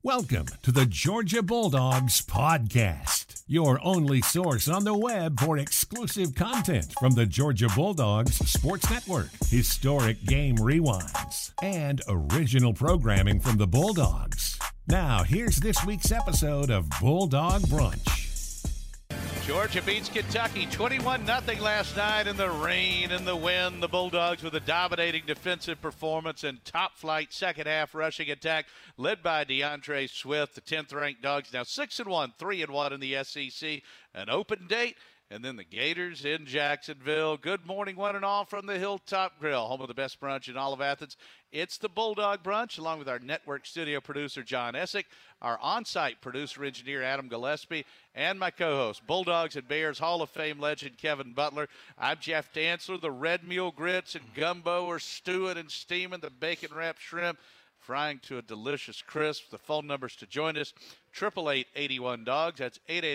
Welcome to the Georgia Bulldogs podcast, your only source on the web for exclusive content from the Georgia Bulldogs Sports Network, historic game rewinds, and original programming from the Bulldogs. Now, here's this week's episode of Bulldog Brunch. Georgia beats Kentucky 21-0 last night in the rain and the wind. The Bulldogs with a dominating defensive performance and top-flight second-half rushing attack led by DeAndre Swift. The 10th-ranked Dogs now 6-1, 3-1 in the SEC. An open date. And then the Gators in Jacksonville. Good morning, one and all, from the Hilltop Grill, home of the best brunch in all of Athens. It's the Bulldog Brunch, along with our network studio producer, John Essick, our on-site producer-engineer, Adam Gillespie, and my co-host, Bulldogs and Bears Hall of Fame legend, Kevin Butler. I'm Jeff Dantzler. The red mule grits and gumbo are stewing and steaming. The bacon-wrapped shrimp frying to a delicious crisp. The phone numbers to join us, 888-81-DOGS. That's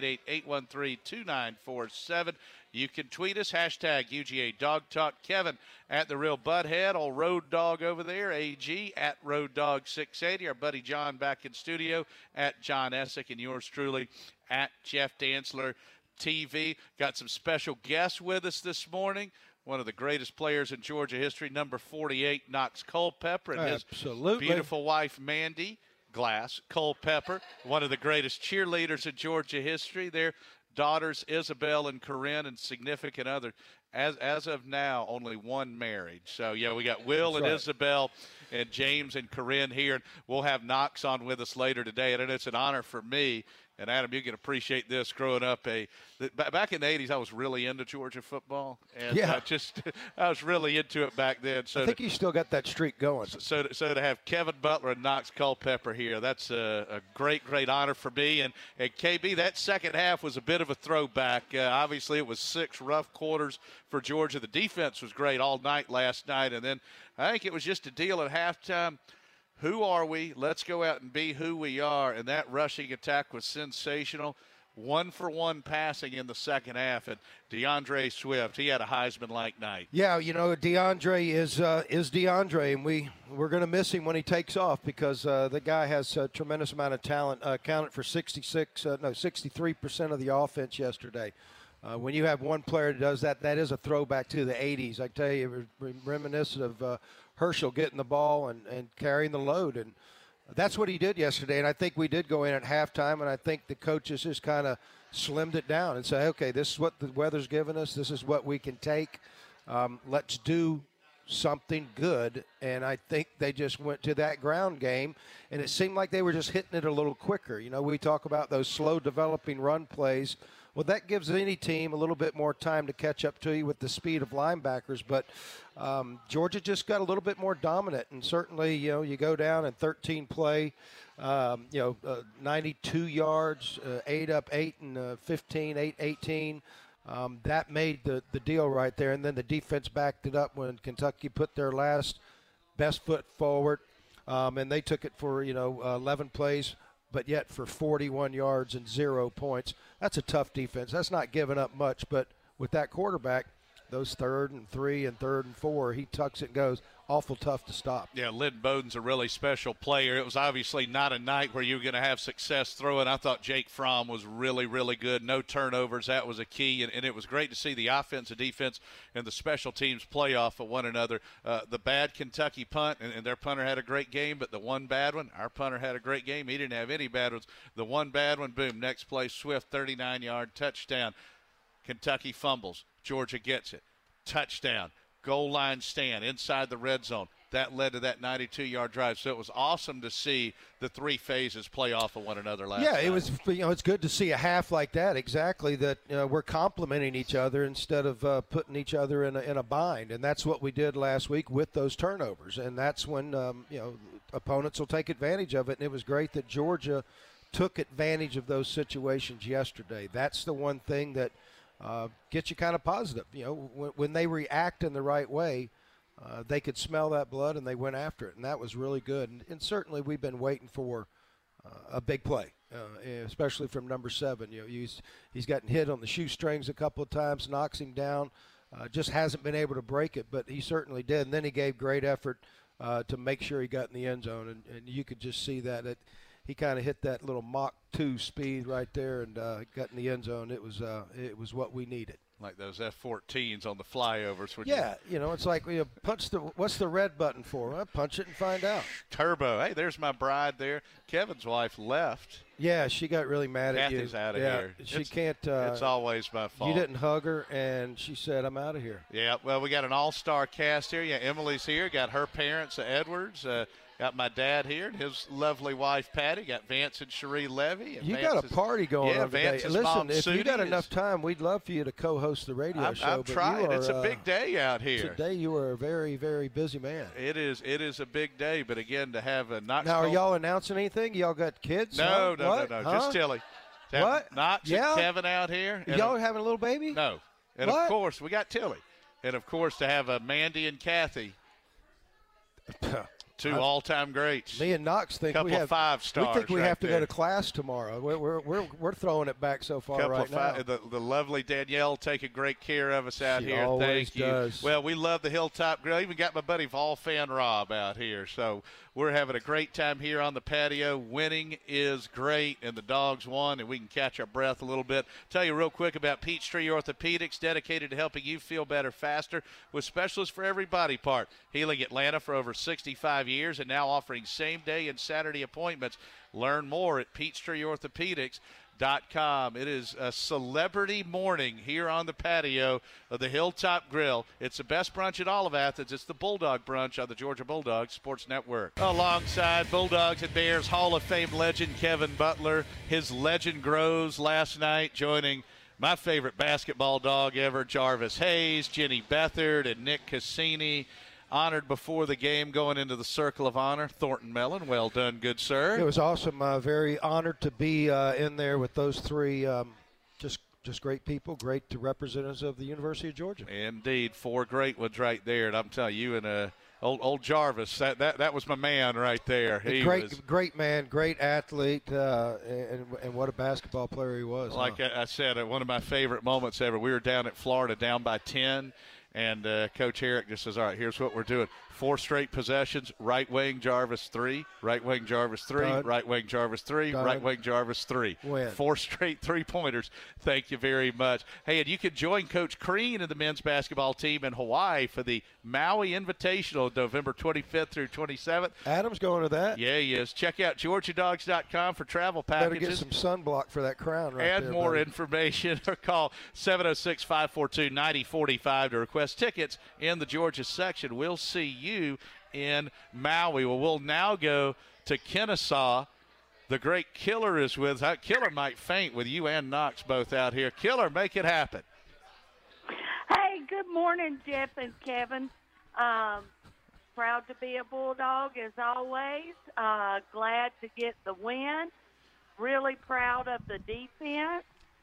888-813-2947. You can tweet us, hashtag UGA Dog Talk. Kevin at The Real Butthead, old Road Dog over there, AG at Road Dog 680. Our buddy John back in studio at John Essick, and yours truly at Jeff Dantzler TV. Got some special guests with us this morning. One of the greatest players in Georgia history, number 48, Knox Culpepper, and his beautiful wife, Mandy Glass Culpepper, one of the greatest cheerleaders in Georgia history. Their daughters, Isabel and Corinne, and significant other. As of now, only one marriage. So, yeah, we got Will and Isabel and James and Corinne here. We'll have Knox on with us later today, and it's an honor for me. And, Adam, you can appreciate this growing up. Back in the 80s, I was really into Georgia football. And I was really into it back then. So I think you still got that streak going. So to have Kevin Butler and Knox Culpepper here, that's a great, great honor for me. And KB, that second half was a bit of a throwback. Obviously, it was 6 rough quarters for Georgia. The defense was great all night last night. And then I think it was just a deal at halftime. Who are we? Let's go out and be who we are. And that rushing attack was sensational. 1-for-1 passing in the second half. And DeAndre Swift, he had a Heisman-like night. Yeah, you know, DeAndre is DeAndre, and we're going to miss him when he takes off because the guy has a tremendous amount of talent. Accounted for 63% of the offense yesterday. When you have one player that does that, that is a throwback to the 80s. I tell you, it was reminiscent of Herschel getting the ball and carrying the load. And that's what he did yesterday. And I think we did go in at halftime, and I think the coaches just kind of slimmed it down and say, okay, this is what the weather's given us. This is what we can take. Let's do something good. And I think they just went to that ground game, and it seemed like they were just hitting it a little quicker. You know, we talk about those slow developing run plays. Well, that gives any team a little bit more time to catch up to you with the speed of linebackers. But Georgia just got a little bit more dominant. And certainly, you know, you go down in 13 play, 92 yards, 8 up 8 and 15, 8, 18. That made the deal right there. And then the defense backed it up when Kentucky put their last best foot forward. And they took it for, 11 plays. But yet for 41 yards and 0 points. That's a tough defense. That's not giving up much, but with that quarterback, those 3rd and 3 and 3rd and 4, he tucks it and goes. Awful tough to stop. Yeah, Lynn Bowden's a really special player. It was obviously not a night where you were going to have success throwing. I thought Jake Fromm was really, really good. No turnovers. That was a key, and it was great to see the offense and defense and the special teams play off of one another. The bad Kentucky punt, and their punter had a great game, but the one bad one, our punter had a great game. He didn't have any bad ones. The one bad one, boom, next play, Swift, 39-yard touchdown. Kentucky fumbles. Georgia gets it. Touchdown. Goal line stand inside the red zone. That led to that 92-yard drive. So it was awesome to see the 3 phases play off of one another last night. Yeah, it was. It's good to see a half like that. Exactly, that we're complimenting each other instead of putting each other in a bind, and that's what we did last week with those turnovers. And that's when opponents will take advantage of it. And it was great that Georgia took advantage of those situations yesterday. That's the one thing that gets you kind of positive. When they react in the right way, they could smell that blood and they went after it, and that was really good. And certainly we've been waiting for a big play, especially from number 7. He's gotten hit on the shoestrings a couple of times, knocks him down, just hasn't been able to break it, but he certainly did. And then he gave great effort to make sure he got in the end zone, and you could just see that. he kind of hit that little Mach 2 speed right there and got in the end zone. It was what we needed. Like those F-14s on the flyovers. Yeah, it's like what's the red button for? Well, punch it and find out. Turbo. Hey, there's my bride there. Kevin's wife left. Yeah, she got really mad at you. Kathy's out of here. She can't. It's always my fault. You didn't hug her, and she said, "I'm out of here." Yeah, well, we got an all-star cast here. Yeah, Emily's here. Got her parents, Edwards. Got my dad here and his lovely wife, Patty. Got Vance and Cherie Levy. And you got a party going on today. Vance's Listen, mom, if Sudie, you got enough time, we'd love for you to co-host the radio show. I'm trying. It's a big day out here. Today you are a very, very busy man. It is a big day, but again, to have a Knox. Now, are y'all announcing anything? Y'all got kids? No, huh? no. Huh? Just Tilly. What? Knox and Kevin out here. Y'all having a little baby? No. And of course, we got Tilly. And of course, to have Mandy and Kathy. Two all-time greats. Me and Knox think we have 5 stars. We think we have to go to class tomorrow. We're throwing it back so far right now. The lovely Danielle taking great care of us out here. Always Thank you. Does. Well, we love the Hilltop Grill. Even got my buddy Vol Fan Rob out here. So we're having a great time here on the patio. Winning is great, and the dogs won, and we can catch our breath a little bit. Tell you real quick about Peachtree Orthopedics, dedicated to helping you feel better faster with specialists for every body part. Healing Atlanta for over 65 years and now offering same-day and Saturday appointments. Learn more at PeachtreeOrthopedics.com. It is a celebrity morning here on the patio of the Hilltop Grill. It's the best brunch at all of Athens. It's the Bulldog Brunch on the Georgia Bulldogs Sports Network. Alongside Bulldogs and Bears Hall of Fame legend Kevin Butler. His legend grows last night, joining my favorite basketball dog ever, Jarvis Hayes, Jenny Bethard, and Nick Cassini. Honored before the game, going into the Circle of Honor. Thornton Mellon, well done, good sir. It was awesome. Very honored to be in there with those three. Just great people, great representatives of the University of Georgia. Indeed, 4 great ones right there. And I'm telling you, and old Jarvis, that was my man right there. Great man, great athlete, and what a basketball player he was. Like I said, one of my favorite moments ever. We were down at Florida, down by 10. And Coach Herrick just says, all right, here's what we're doing. 4 straight possessions, right wing Jarvis 3, right wing Jarvis 3, Done. right wing Jarvis 3, Done. right wing Jarvis 3. Win. 4 straight 3-pointers. Thank you very much. Hey, and you can join Coach Crean and the men's basketball team in Hawaii for the Maui Invitational November 25th through 27th. Adam's going to that. Yeah, he is. Check out GeorgiaDogs.com for travel packages. Better get some sunblock for that crown right there. And more buddy. information, or call 706-542-9045 to request tickets in the Georgia section. We'll see you in Maui. Well, we'll now go to Kennesaw. The great Killer is with us. Killer might faint with you and Knox both out here. Killer, make it happen. Hey, good morning, Jeff and Kevin. Proud to be a Bulldog as always. Glad to get the win. Really proud of the defense.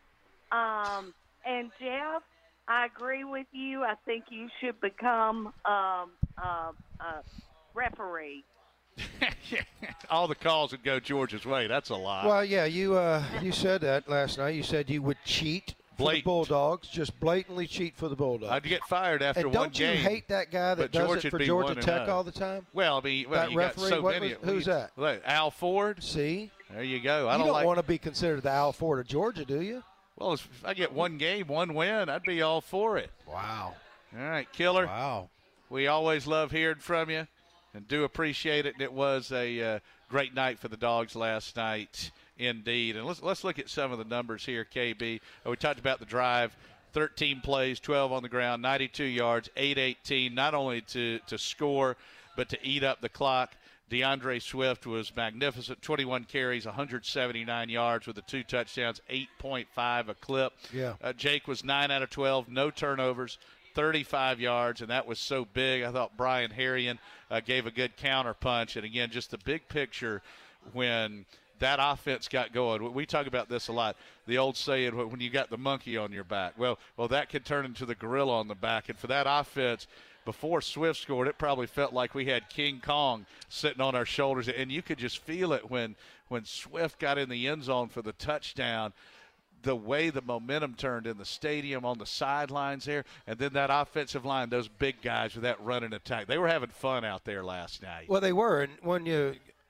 And Jeff, I agree with you. I think you should become a referee. All the calls would go Georgia's way. That's a lie. Well, yeah, you said that last night. You said you would cheat for the Bulldogs, just blatantly cheat for the Bulldogs. I'd get fired after one game. Don't you hate that guy that does it for Georgia Tech all the time? Well, I mean, that you referee, got so many. Who's that? Al Ford. See? There you go. You don't want to be considered the Al Ford of Georgia, do you? Well, if I get one game, one win, I'd be all for it. Wow. All right, Killer. Wow. We always love hearing from you and do appreciate it. And it was a great night for the Dogs last night, indeed. And let's look at some of the numbers here, KB. We talked about the drive. 13 plays, 12 on the ground, 92 yards, 8-18, not only to score but to eat up the clock. DeAndre Swift was magnificent, 21 carries, 179 yards with the 2 touchdowns, 8.5 a clip. Yeah. Jake was 9 out of 12, no turnovers, 35 yards, and that was so big. I thought Brian Harrion gave a good counter punch. And, again, just the big picture when that offense got going. We talk about this a lot, the old saying, when you got the monkey on your back. Well, that could turn into the gorilla on the back. And for that offense, before Swift scored, it probably felt like we had King Kong sitting on our shoulders. And you could just feel it when Swift got in the end zone for the touchdown, the way the momentum turned in the stadium, on the sidelines there, and then that offensive line, those big guys with that running attack. They were having fun out there last night. Well, they were. And when you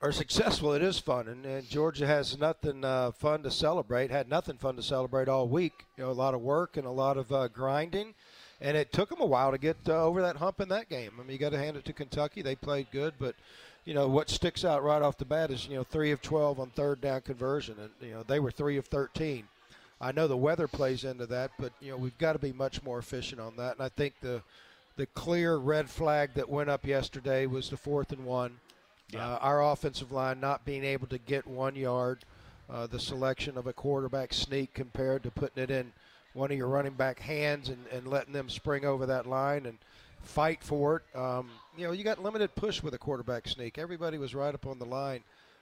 are successful, it is fun. And Georgia has nothing fun to celebrate, had nothing fun to celebrate all week. A lot of work and a lot of grinding. And it took them a while to get over that hump in that game. I mean, you got to hand it to Kentucky. They played good, but what sticks out right off the bat is 3 of 12 on third down conversion, and they were 3 of 13. I know the weather plays into that, but we've got to be much more efficient on that. And I think the clear red flag that went up yesterday was the 4th and 1. Yeah. Our offensive line not being able to get 1 yard, the selection of a quarterback sneak compared to putting it in one of your running back hands and letting them spring over that line and fight for it. You got limited push with a quarterback sneak. Everybody was right up on the line.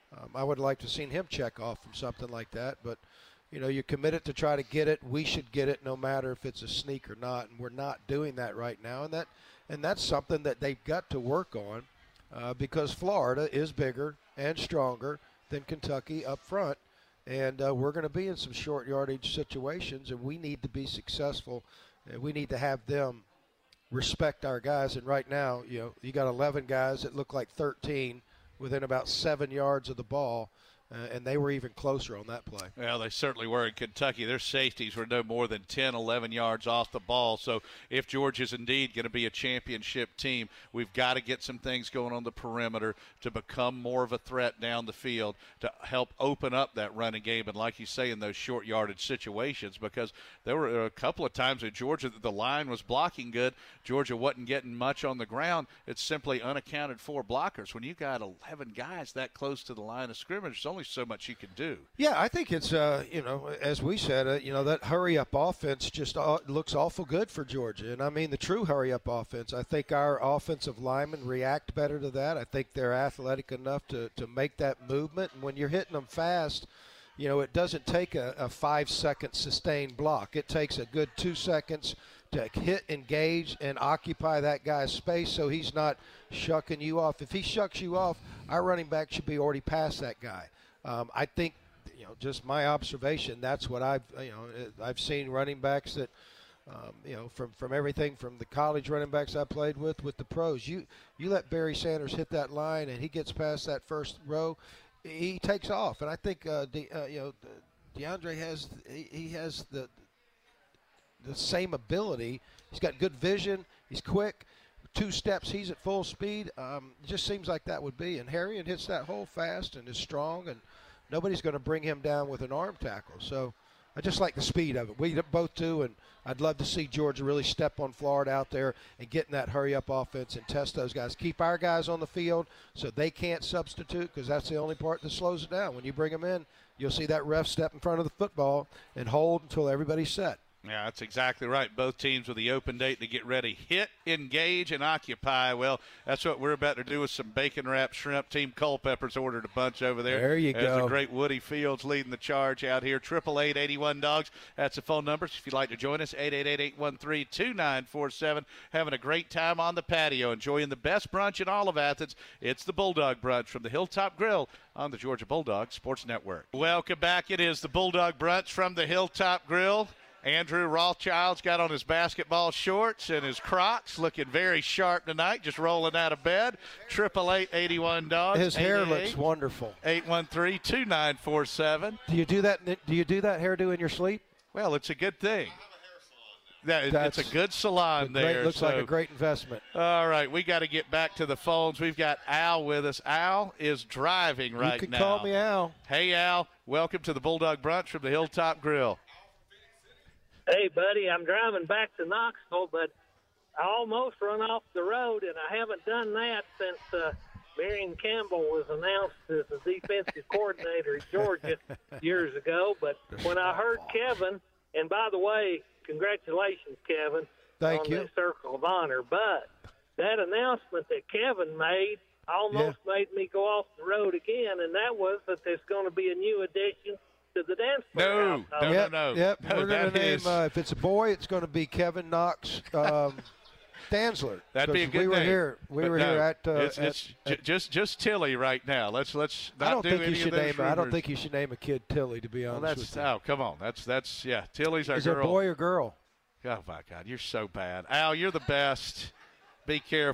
I would like to have seen him check off from something like that, but you're committed to try to get it. We should get it no matter if it's a sneak or not, and we're not doing that right now. And that's something that they've got to work on because Florida is bigger and stronger than Kentucky up front. And we're going to be in some short yardage situations, and we need to be successful. We need to have them respect our guys. And right now, you got 11 guys that look like 13 within about 7 yards of the ball. And they were even closer on that play. Well, they certainly were in Kentucky. Their safeties were no more than 10, 11 yards off the ball. So if Georgia's indeed going to be a championship team, we've got to get some things going on the perimeter to become more of a threat down the field to help open up that running game. And like you say, in those short yardage situations, because there were a couple of times in Georgia that the line was blocking good. Georgia wasn't getting much on the ground. It's simply unaccounted for blockers. When you got 11 guys that close to the line of scrimmage, there's only so much you can do. Yeah, I think it's, as we said, that hurry-up offense just looks awful good for Georgia. And, I mean, the true hurry-up offense. I think our offensive linemen react better to that. I think they're athletic enough to make that movement. And when you're hitting them fast, it doesn't take a 5-second sustained block. It takes a good 2 seconds to hit, engage, and occupy that guy's space so he's not shucking you off. If he shucks you off, our running back should be already past that guy. I think, just my observation, that's what I've seen running backs that, from everything from the college running backs I played with the pros. You let Barry Sanders hit that line and he gets past that first row, he takes off. And I think, DeAndre has the same ability. He's got good vision. He's quick. 2 steps, he's at full speed. It just seems like that would be. And Harrion hits that hole fast and is strong, and nobody's going to bring him down with an arm tackle. So I just like the speed of it. We both do, and I'd love to see Georgia really step on Florida out there and get in that hurry-up offense and test those guys. Keep our guys on the field so they can't substitute, because that's the only part that slows it down. When you bring them in, you'll see that ref step in front of the football and hold until everybody's set. Yeah, that's exactly right. Both teams with the open date to get ready. Hit, engage, and occupy. Well, that's what we're about to do with some bacon-wrapped shrimp. Team Culpepper's ordered a bunch over there. There you go. There's the great Woody Fields leading the charge out here. 888-81-DOGS. That's the phone numbers. If you'd like to join us, 888-813-2947. Having a great time on the patio, enjoying the best brunch in all of Athens. It's the Bulldog Brunch from the Hilltop Grill on the Georgia Bulldog Sports Network. Welcome back. It is the Bulldog Brunch from the Hilltop Grill. Andrew Rothschild's got on his basketball shorts and his Crocs, looking very sharp tonight, just rolling out of bed. 888-81-DOGS. His hair looks wonderful. 813-2947. Do you do that hairdo in your sleep? Well, it's a good thing. It's a good salon there. Looks like a great investment. All right, we got to get back to the phones. We've got Al with us. Al is driving right now. You can call me Al. Hey, Al. Welcome to the Bulldog Brunch from the Hilltop Grill. Hey, buddy, I'm driving back to Knoxville, but I almost run off the road, and I haven't done that since Marion Campbell was announced as the defensive coordinator at Georgia years ago. But when I heard Kevin, and by the way, congratulations, Kevin, Thank on you. the Circle of Honor. But that announcement that Kevin made almost made me go off the road again, and that was that there's going to be a new addition to the dance No. Yep. We're going to name, if it's a boy, it's going to be Kevin Knox Danzler. That'd be a good name. We were here at. It's just Tilly right now. Let's not do any of those rumors. I don't think you should name a kid Tilly, to be honest with you. Oh, come on. That's Tilly's our girl. Is it a boy or girl? Oh my God, you're so bad. Al, you're the best. Be careful.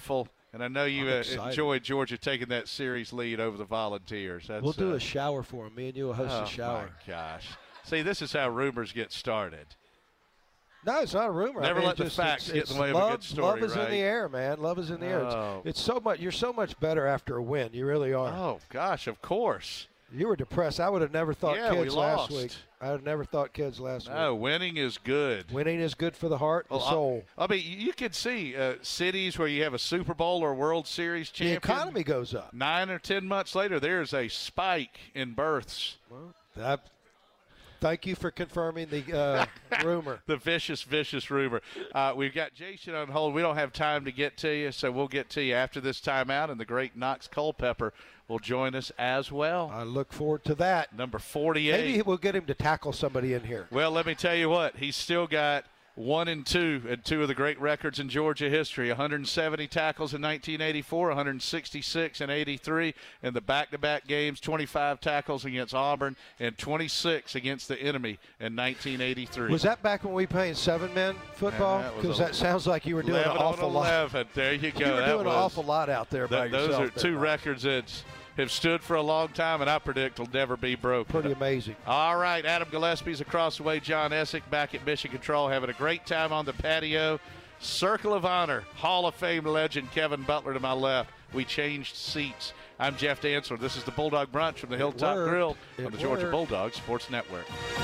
And I know you enjoyed Georgia taking that series lead over the Volunteers. We'll do a shower for him. Me and you will host a shower. Oh, my gosh. See, this is how rumors get started. No, it's not a rumor. Never let the facts get in the way of a good story, Love is in the air, man. Love is in the air. It's so much. You're so much better after a win. You really are. Oh, gosh, of course. You were depressed. I would have never thought kids last week. I would have never thought kids last week. No, winning is good. Winning is good for the heart and the soul. I mean, you could see cities where you have a Super Bowl or World Series champion. The economy goes up. 9 or 10 months later, there's a spike in births. Well, thank you for confirming the rumor. The vicious rumor. We've got Jason on hold. We don't have time to get to you, so we'll get to you after this timeout, and the great Knox Culpepper will join us as well. I look forward to that. Number 48. Maybe we'll get him to tackle somebody in here. Well, let me tell you what. He's still got 1 and 2 and 2 of the great records in Georgia history. 170 tackles in 1984, 166 in 83. In the back-to-back games, 25 tackles against Auburn and 26 against the enemy in 1983. Was that back when we played 7-man football? Because that sounds like you were doing an awful lot. There you go. You were doing an awful lot out there by yourself. Those are two records that have stood for a long time, and I predict will never be broken. Pretty amazing. All right, Adam Gillespie's across the way. John Essick back at Mission Control, having a great time on the patio. Circle of Honor, Hall of Fame legend Kevin Butler to my left. We changed seats. I'm Jeff Dantzler. This is the Bulldog Brunch from the Hilltop Grill on the Georgia Bulldog Sports Network.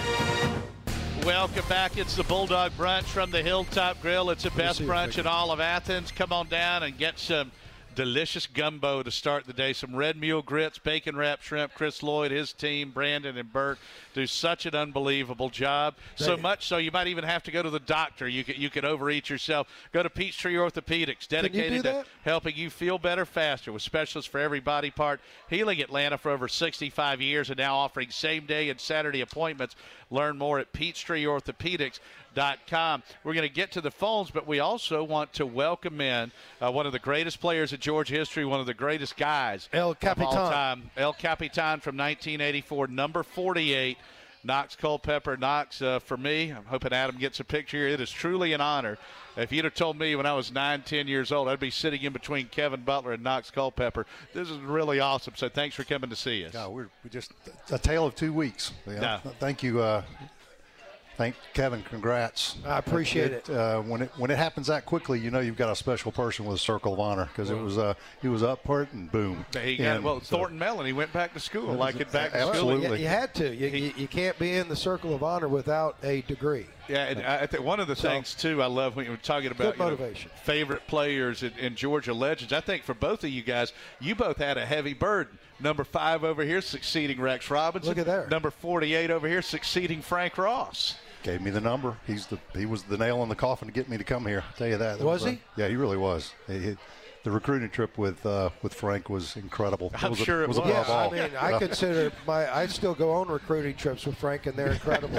Welcome back. It's the Bulldog Brunch from the Hilltop Grill. It's the best brunch in all of Athens. Come on down and get some delicious gumbo to start the day. Some red mule grits, bacon wrapped shrimp. Chris Lloyd, his team, Brandon and Bert do such an unbelievable job. So much so you might even have to go to the doctor. You could overeat yourself. Go to Peachtree Orthopedics, dedicated to helping you feel better faster with specialists for every body part. Healing Atlanta for over 65 years and now offering same-day and Saturday appointments. Learn more at PeachtreeOrthopedics.com. We're going to get to the phones, but we also want to welcome in one of the greatest players in Georgia history, one of the greatest guys El Capitan. of all time. El Capitan from 1984, number 48, Knox Culpepper. Knox, for me, I'm hoping Adam gets a picture here. It is truly an honor. If you'd have told me when I was 9, 10 years old, I'd be sitting in between Kevin Butler and Knox Culpepper. This is really awesome, so thanks for coming to see us. Yeah, we just a tale of 2 weeks. Yeah. Thank you. Thank Kevin. Congrats. I appreciate it. When it happens that quickly, you know you've got a special person with a Circle of Honor because he was up for it and boom. He got Thornton Mellon. He went back to school. Back to school. Absolutely. You had to. You can't be in the Circle of Honor without a degree. Yeah, and I think one of the things, too, I love when you're talking about motivation. Favorite players in Georgia legends. I think for both of you guys, you both had a heavy burden. Number 5 over here succeeding Rex Robinson. Look at there. Number 48 over here succeeding Frank Ross. Gave me the number. He was the nail in the coffin to get me to come here. I'll tell you that. Was he? Yeah, he really was. The recruiting trip with Frank was incredible. I'm sure it was. above all. I mean, I consider I still go on recruiting trips with Frank, and they're incredible.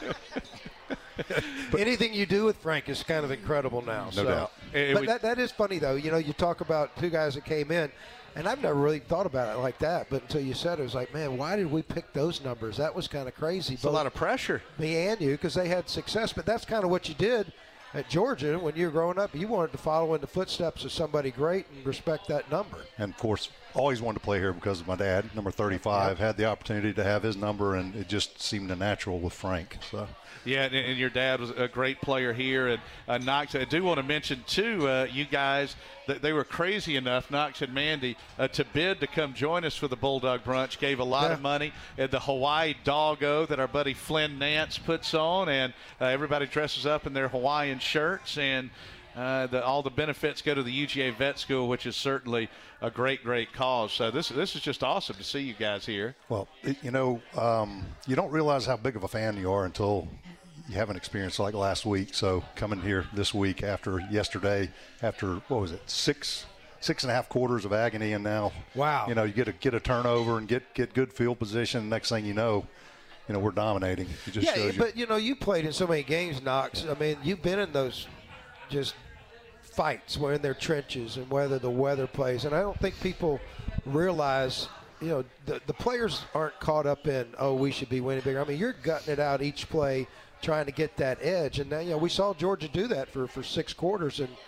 Anything you do with Frank is kind of incredible now. No doubt. But that is funny, though. You know, you talk about 2 guys that came in, and I've never really thought about it like that. But until you said it, was like, man, why did we pick those numbers? That was kind of crazy. It's a lot of pressure. Me and you, because they had success. But that's kind of what you did at Georgia when you were growing up. You wanted to follow in the footsteps of somebody great and respect that number. And, of course, always wanted to play here because of my dad, number 35. Had the opportunity to have his number, and it just seemed natural with Frank. So. Yeah, and your dad was a great player here. And Knox, I do want to mention, too, you guys, that they were crazy enough, Knox and Mandy, to bid to come join us for the Bulldog Brunch. Gave a lot of money at the Hawaii Doggo that our buddy Flynn Nance puts on. And everybody dresses up in their Hawaiian shirts. And all the benefits go to the UGA Vet School, which is certainly a great, great cause. So this is just awesome to see you guys here. Well, you don't realize how big of a fan you are until you have an experience like last week. So coming here this week after yesterday, after, what was it, six and a half quarters of agony, and now, you get a turnover and get good field position. Next thing you know, we're dominating. It just shows you. But, you played in so many games, Knox. I mean, you've been in those just fights. We're in their trenches and whether the weather plays. And I don't think people realize, the players aren't caught up in, we should be winning bigger. I mean, you're gutting it out each play, trying to get that edge. And now, we saw Georgia do that for 6 quarters. And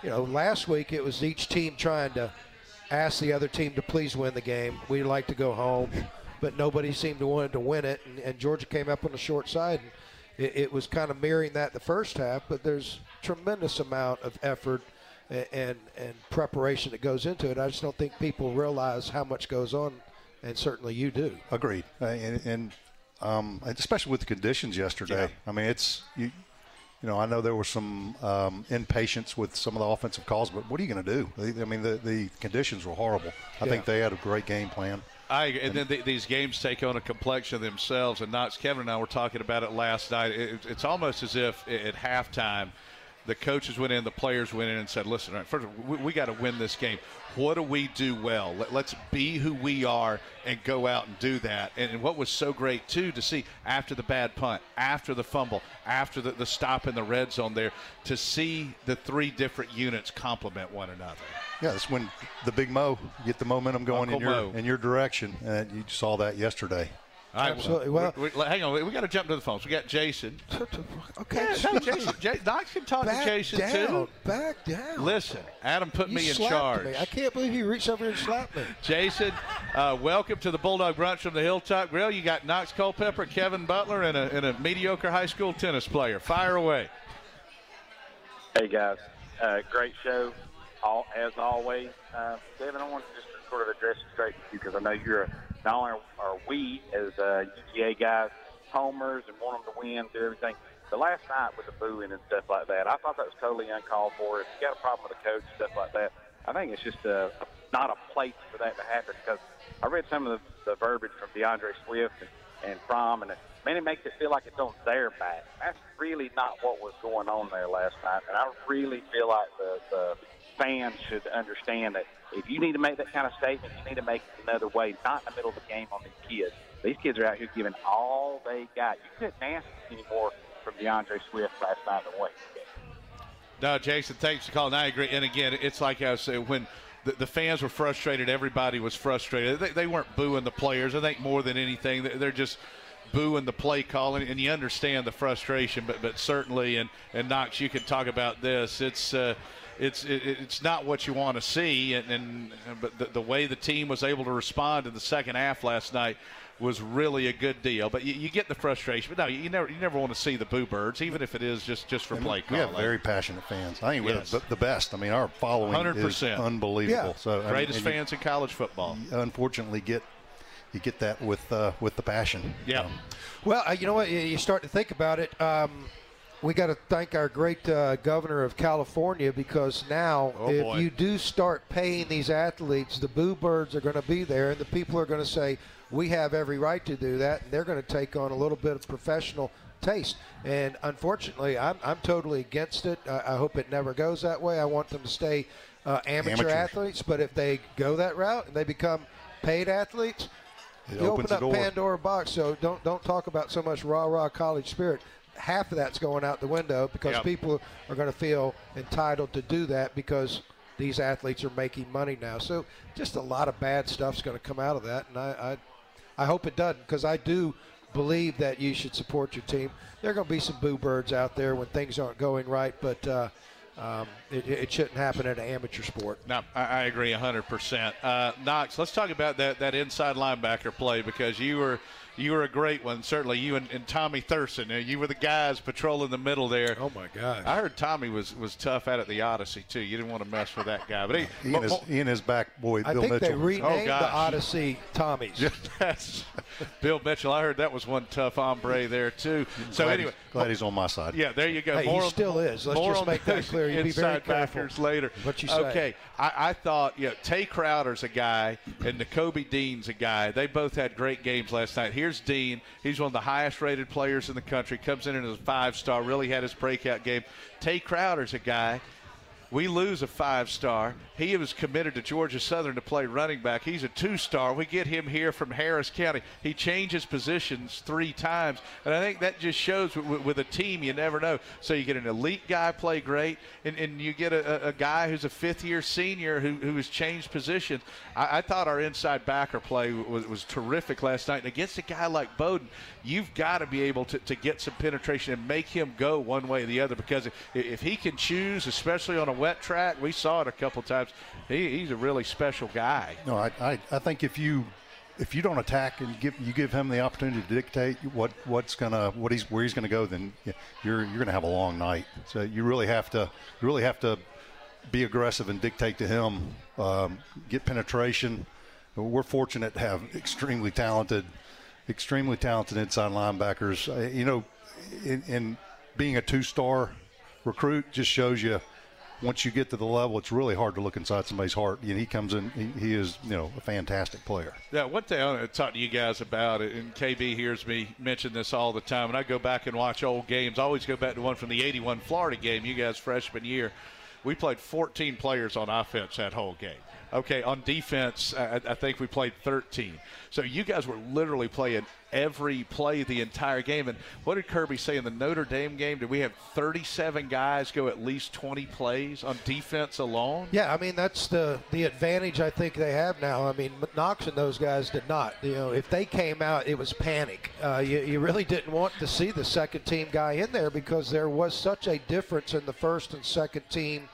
last week it was each team trying to ask the other team to please win the game. We'd like to go home, but nobody seemed to want to win it, and Georgia came up on the short side. And it was kind of mirroring that the first half, but there's tremendous amount of effort and preparation that goes into it. I just don't think people realize how much goes on, and certainly you do. Agreed. And especially with the conditions yesterday. Yeah. I mean, it's I know there was some impatience with some of the offensive calls, but what are you going to do? I mean, the conditions were horrible. I think they had a great game plan. And then these games take on a complexion of themselves. And Knox, Kevin and I were talking about it last night. It's almost as if at halftime the coaches went in, the players went in and said, listen, first of all, we got to win this game. What do we do well? Let's be who we are and go out and do that. And what was so great, too, to see after the bad punt, after the fumble, after the stop in the red zone there, to see the three different units complement one another. Yeah, that's when the Big Mo get the momentum going in your direction, and you saw that yesterday. All right, absolutely. Hang on. We got to jump to the phones. We got Jason. Okay. Yeah, Jason. Knox can talk to Jason, too. Back down. Listen, Adam put me in charge. Me. I can't believe you reached over and slapped me. Jason, welcome to the Bulldog Brunch from the Hilltop Grill. You got Knox Culpepper, Kevin Butler, and a mediocre high school tennis player. Fire away. Hey, guys. Great show, as always. Kevin, I want to just sort of address it straight with you because I know you're not only are we as UGA guys homers and want them to win, do everything. The last night with the booing and stuff like that, I thought that was totally uncalled for. If you got a problem with the coach and stuff like that, I think it's just not a place for that to happen because I read some of the verbiage from DeAndre Swift and Fromm, and it makes it feel like it's on their back. That's really not what was going on there last night, and I really feel like the fans should understand that if you need to make that kind of statement, you need to make it another way, not in the middle of the game on these kids. These kids are out here giving all they got. You couldn't ask anymore from DeAndre Swift last night than what he did. No, Jason, thanks for calling. I agree. And, again, it's like I was saying, when the fans were frustrated, everybody was frustrated. They weren't booing the players. I think more than anything, they're just booing the play calling, and you understand the frustration. But certainly, and Knox, you can talk about this. It's not what you want to see, but the way the team was able to respond in the second half last night was really a good deal. But you get the frustration. But no, you never want to see the boo birds, even if it is just for play calling. We have very passionate fans. I think we're the best. I mean, our following 100%. Is unbelievable. Yeah. So greatest fans in college football. Unfortunately, you get that with the passion. Yeah. Well, you know what? You start to think about it. We got to thank our great governor of California because now if you do start paying these athletes, the boo birds are going to be there, and the people are going to say, we have every right to do that, and they're going to take on a little bit of professional taste. And unfortunately, I'm totally against it. I hope it never goes that way. I want them to stay amateur athletes, but if they go that route and they become paid athletes, you open up Pandora box. So don't talk about so much rah-rah college spirit. Half of that's going out the window because people are going to feel entitled to do that because these athletes are making money now. So just a lot of bad stuff's going to come out of that, and I hope it doesn't because I do believe that you should support your team. There are going to be some boo birds out there when things aren't going right, but it shouldn't happen in an amateur sport. No, I agree 100%. Knox, let's talk about that inside linebacker play because you were a great one. Certainly you and Tommy Thurston. You were the guys patrolling the middle there. Oh, my gosh. I heard Tommy was tough at the Odyssey, too. You didn't want to mess with that guy. But he and his back boy, Bill Mitchell. I think they renamed the Odyssey Tommy's. Yes. Bill Mitchell, I heard that was one tough hombre there, too. So anyway. Glad he's on my side. Yeah, there you go. Hey, he still is. Let's just make that clear. You be very careful later. What you say. Okay. I thought, Tay Crowder's a guy and Nakobe Dean's a guy. They both had great games last night. Here's Dean. He's one of the highest-rated players in the country. Comes in as a 5-star. Really had his breakout game. Tay Crowder's a guy. We lose a 5-star. He was committed to Georgia Southern to play running back. He's a 2-star. We get him here from Harris County. He changes positions 3 times. And I think that just shows with a team you never know. So you get an elite guy play great, and you get a guy who's a 5th-year senior who has changed positions. I thought our inside backer play was terrific last night. And against a guy like Bowden, you've got to be able to get some penetration and make him go one way or the other because if he can choose, especially on a wet track. We saw it a couple times. He's a really special guy. No, I think if you don't attack and give him the opportunity to dictate where he's gonna go, then you're gonna have a long night. So you really have to be aggressive and dictate to him, get penetration. We're fortunate to have extremely talented inside linebackers. In being a 2-star recruit just shows you, once you get to the level, it's really hard to look inside somebody's heart. He comes in, he is, a fantastic player. Yeah, one thing I want to talk to you guys about, and KB hears me mention this all the time, and I go back and watch old games. I always go back to one from the 81 Florida game, you guys' freshman year. We played 14 players on offense that whole game. Okay, on defense, I think we played 13. So you guys were literally playing every play the entire game. And what did Kirby say in the Notre Dame game? Did we have 37 guys go at least 20 plays on defense alone? Yeah, I mean, that's the advantage I think they have now. I mean, Knox and those guys did not. If they came out, it was panic. You really didn't want to see the second-team guy in there because there was such a difference in the first and second team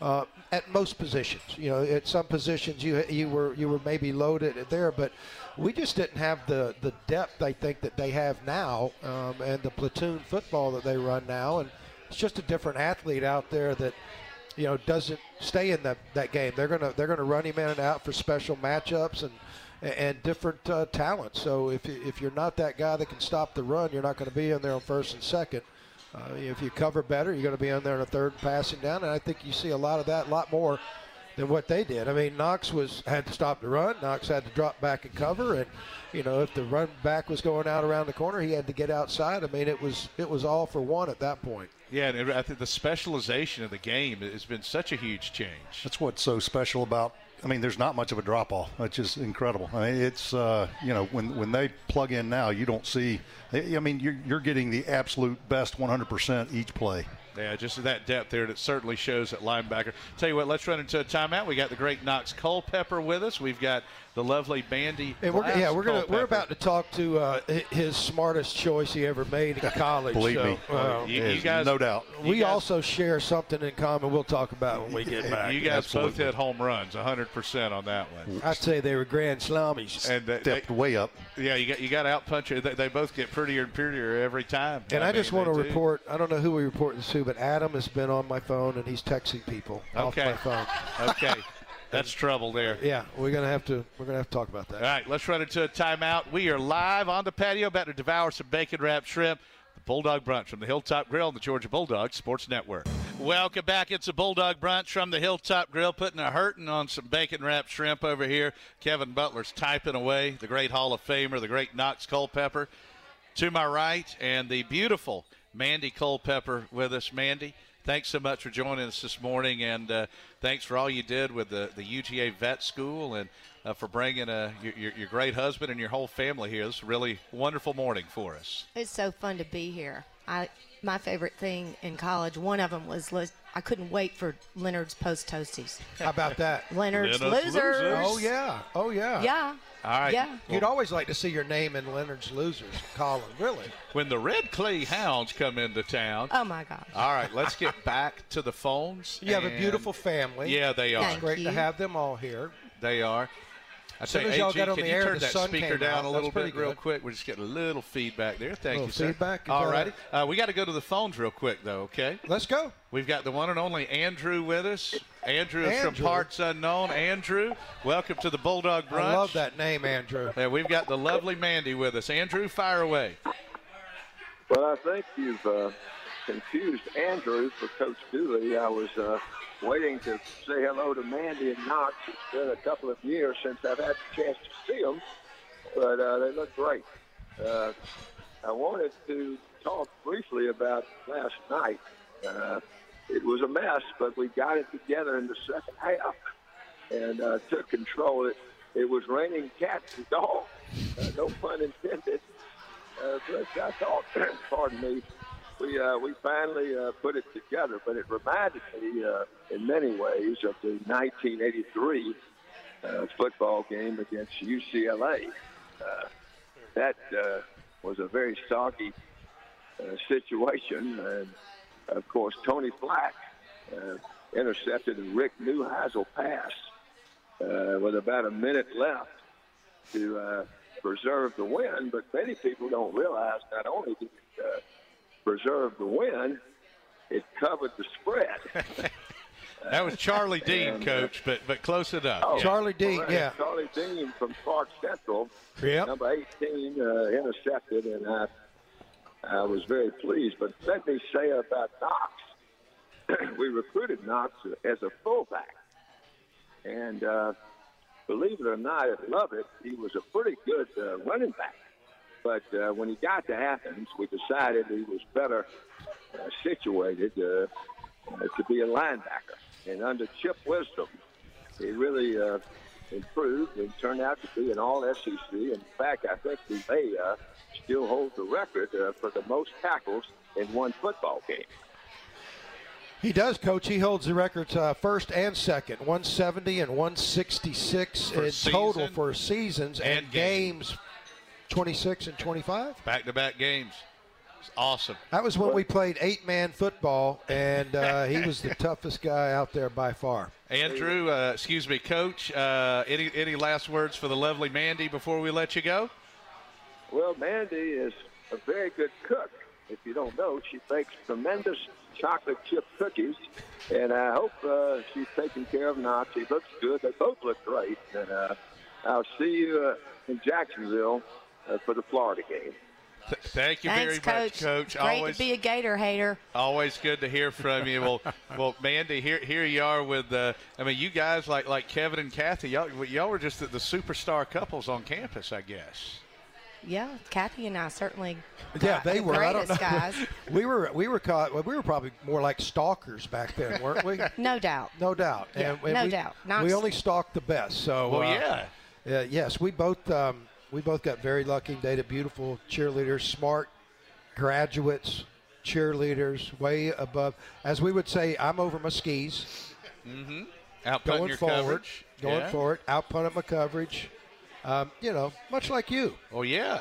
at most positions. At some positions you were maybe loaded there, but we just didn't have the depth I think that they have now, and the platoon football that they run now, and it's just a different athlete out there that doesn't stay in that game. They're gonna run him in and out for special matchups and different talents. So if you're not that guy that can stop the run, you're not going to be in there on first and second. If you cover better, you're going to be in there in a third passing down, and I think you see a lot of that, a lot more than what they did. I mean, Knox had to stop the run. Knox had to drop back and cover, and if the run back was going out around the corner, he had to get outside. I mean, it was all for one at that point. Yeah, and I think the specialization of the game has been such a huge change. That's what's so special about. I mean, there's not much of a drop-off. It's just incredible. I mean, it's, when they plug in now, you don't see – I mean, you're getting the absolute best 100% each play. Yeah, just that depth there, and it certainly shows at linebacker. Tell you what, let's run into a timeout. We got the great Knox Culpepper with us. We've got the lovely Mandy. And we're about to talk to his smartest choice he ever made in college. Believe me, you guys, no doubt. We also share something in common. We'll talk about when we get back. You guys both hit home runs, 100% on that one. I'd say they were grand slammies. And stepped way up. Yeah, you got to out-punch it. They both get prettier and prettier every time. And I just want to report. I don't know who we report this to, but Adam has been on my phone and he's texting people off my phone. Okay. That's trouble there. Yeah, we're gonna have to talk about that. All right, let's run into a timeout. We are live on the patio, about to devour some bacon-wrapped shrimp. The Bulldog Brunch from the Hilltop Grill and the Georgia Bulldogs Sports Network. Welcome back. It's a Bulldog Brunch from the Hilltop Grill, putting a hurting on some bacon-wrapped shrimp over here. Kevin Butler's typing away, the great Hall of Famer, the great Knox Culpepper. To my right, and the beautiful Mandy Culpepper with us. Mandy, thanks so much for joining us this morning, and thanks for all you did with the UGA Vet School, and for bringing your great husband and your whole family here. This is a really wonderful morning for us. It's so fun to be here. My favorite thing in college, one of them was I couldn't wait for Leonard's Post Toasties. How about that? Leonard's Losers. Oh, yeah. Yeah. All right. Yeah. You'd always like to see your name in Leonard's Losers column, really. When the Red Clay Hounds come into town. Oh, my gosh. All right, let's get back to the phones. You have a beautiful family. Yeah, they are. Thank It's great you. to have them all here. They are. I As soon say, as y'all AG, got on can the you air, turn the that sun speaker came down out. a little That's bit pretty real good. quick? We're just getting a little feedback there. Thank you, sir. Feedback? Is All that righty. We got to go to the phones real quick, though, okay? Let's go. We've got the one and only Andrew with us. Andrew is from Andrew. Parts Unknown. Andrew, welcome to the Bulldog Brunch. I love that name, Andrew. And we've got the lovely Mandy with us. Andrew, fire away. Well, I think you've confused Andrew for Coach Dooley. I was waiting to say hello to Mandy and Knox. It's been a couple of years since I've had the chance to see them, but they look great. I wanted to talk briefly about last night. It was a mess, but we got it together in the second half and took control. It was raining cats and dogs, no pun intended. But I thought, pardon me, we finally put it together. But it reminded me in many ways of the 1983 football game against UCLA. That was a very soggy situation. And, of course, Tony Black intercepted Rick Neuheisel pass with about a minute left to preserve the win. But many people don't realize not only did it preserve the win, it covered the spread. That was Charlie Dean, Coach, but close enough. Oh, yeah. Charlie Dean, correct. yeah. Charlie Dean from Clark Central, Yep. number 18, intercepted, and I was very pleased. But let me say about Knox, we recruited Knox as a fullback. And believe it or not, at Lovett, he was a pretty good running back. But when he got to Athens, we decided he was better situated to be a linebacker. And under Chip Wisdom, he really improved and turned out to be an all-SEC. In fact, I think he may still hold the record for the most tackles in one football game. He does, Coach. He holds the records first and second, 170 and 166 in total for seasons and games, 26 and 25. Back-to-back games. Awesome. That was when we played 8-man football, and he was the toughest guy out there by far. Andrew, Coach, any last words for the lovely Mandy before we let you go? Well, Mandy is a very good cook. If you don't know, she bakes tremendous chocolate chip cookies, and I hope she's taking care of Knox. He looks good. They both look great, and I'll see you in Jacksonville for the Florida game. Thank you Thanks, very much, Coach. Great always, to be a Gator hater. Always good to hear from you. Well, Mandy, here you are with you guys like Kevin and Kathy. Y'all were just the superstar couples on campus, I guess. Yeah, Kathy and I certainly. Yeah, they were. I don't know. Guys. we were caught. Well, we were probably more like stalkers back then, weren't we? No doubt. No doubt. Yeah, and no doubt. We only stalked the best. So. Yes, we both got very lucky and dated beautiful cheerleaders, smart graduates, cheerleaders, way above. As we would say, I'm over my skis. Mm-hmm. Outpunting your coverage. Going forward, outpunting my coverage. Much like you. Oh, yeah.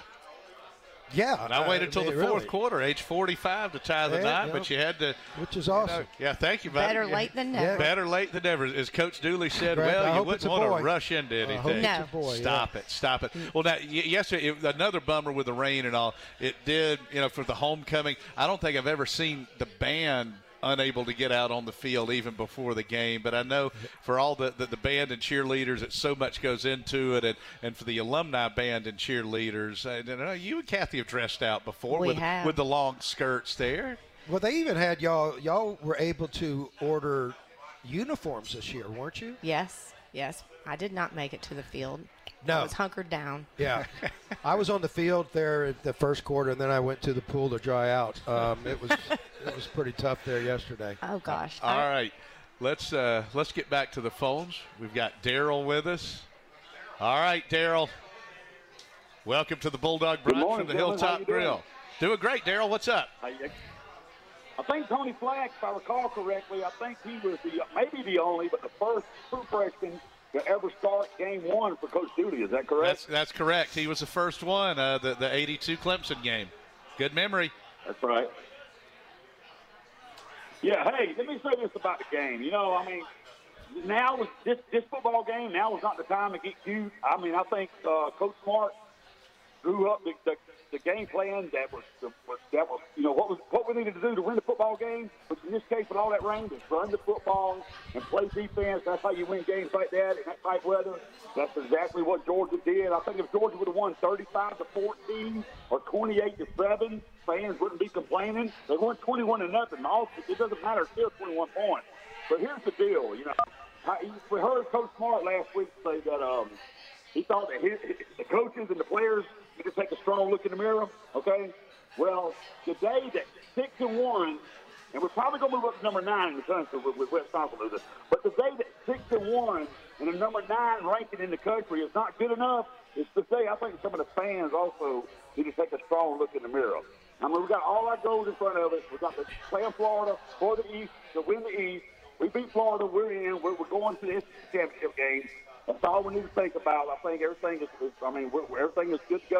Yeah. And I waited until the fourth quarter, age 45, to tie the knot, but you had to. Which is awesome. Thank you, buddy. Better late than never. Yeah. Better late than never. As Coach Dooley said, Brad, you wouldn't want to rush into anything. No. Stop it. Well, now, yesterday, another bummer with the rain and all. It did, for the homecoming. I don't think I've ever seen the band unable to get out on the field even before the game. But I know for all the band and cheerleaders, that so much goes into it, and for the alumni band and cheerleaders. And you and Kathy have dressed out before with the long skirts there. Well, they even had y'all were able to order uniforms this year, weren't you? Yes. I did not make it to the field. No. I was hunkered down. Yeah. I was on the field there at the first quarter, and then I went to the pool to dry out. It was pretty tough there yesterday. Oh, gosh. All right. Let's get back to the phones. We've got Daryl with us. All right, Daryl. Welcome to the Bulldog Brunch from the Hilltop Grill. Doing great, Daryl. What's up? I think Tony Flack, if I recall correctly, I think he was maybe the only, but the first true freshman to ever start game one for Coach Dooley. Is that correct? That's correct. He was the first one, the 82 Clemson game. Good memory. That's right. Yeah, hey, let me say this about the game. Now this football game, now is not the time to get cute. I think Coach Smart drew up the game plan that was what we needed to do to win the football game, which in this case with all that rain is run the football and play defense. That's how you win games like that in that type weather. That's exactly what Georgia did. I think if Georgia would have won 35-14 or 28-7, fans wouldn't be complaining. They won 21-0. It doesn't matter. It's still 21 points. But here's the deal. We heard Coach Smart last week say that he thought that the coaches and the players need to take a strong look in the mirror. Okay. Well, today that 6-1, and we're probably going to move up to number 9 in the country with Wisconsin. But today that 6-1 and the number 9 ranking in the country is not good enough. It's to say I think some of the fans also need to take a strong look in the mirror. We got all our goals in front of us. We got to play in Florida for the East to win the East. We beat Florida. We're in. We're going to the championship game. That's all we need to think about. I think everything is. Everything is good to go.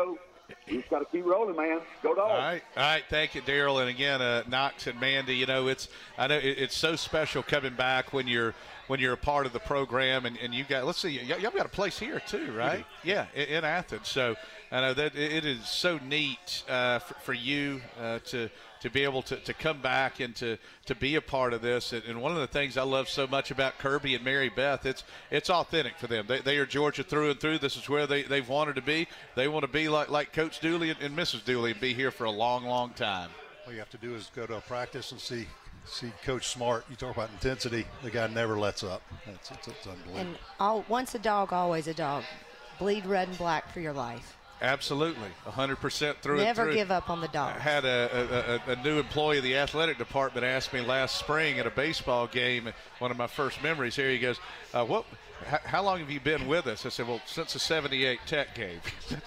You just got to keep rolling, man. Go Dogs. All right. Thank you, Daryl. And again, Knox and Mandy. I know it's so special coming back when you're a part of the program, and you got. Let's see, y'all got a place here too, right? Yeah, in Athens. So I know that it is so neat for you to be able to come back and to be a part of this. And one of the things I love so much about Kirby and Mary Beth, it's authentic for them. They are Georgia through and through. This is where they've wanted to be. They want to be like Coach Dooley and Mrs. Dooley and be here for a long, long time. All you have to do is go to a practice and see Coach Smart. You talk about intensity. The guy never lets up. It's unbelievable. And once a dog, always a dog. Bleed red and black for your life. Absolutely, 100% through and through. Never give up on the dog. I had a new employee of the athletic department ask me last spring at a baseball game, one of my first memories here. He goes, how long have you been with us? I said, well, since the 78 Tech game.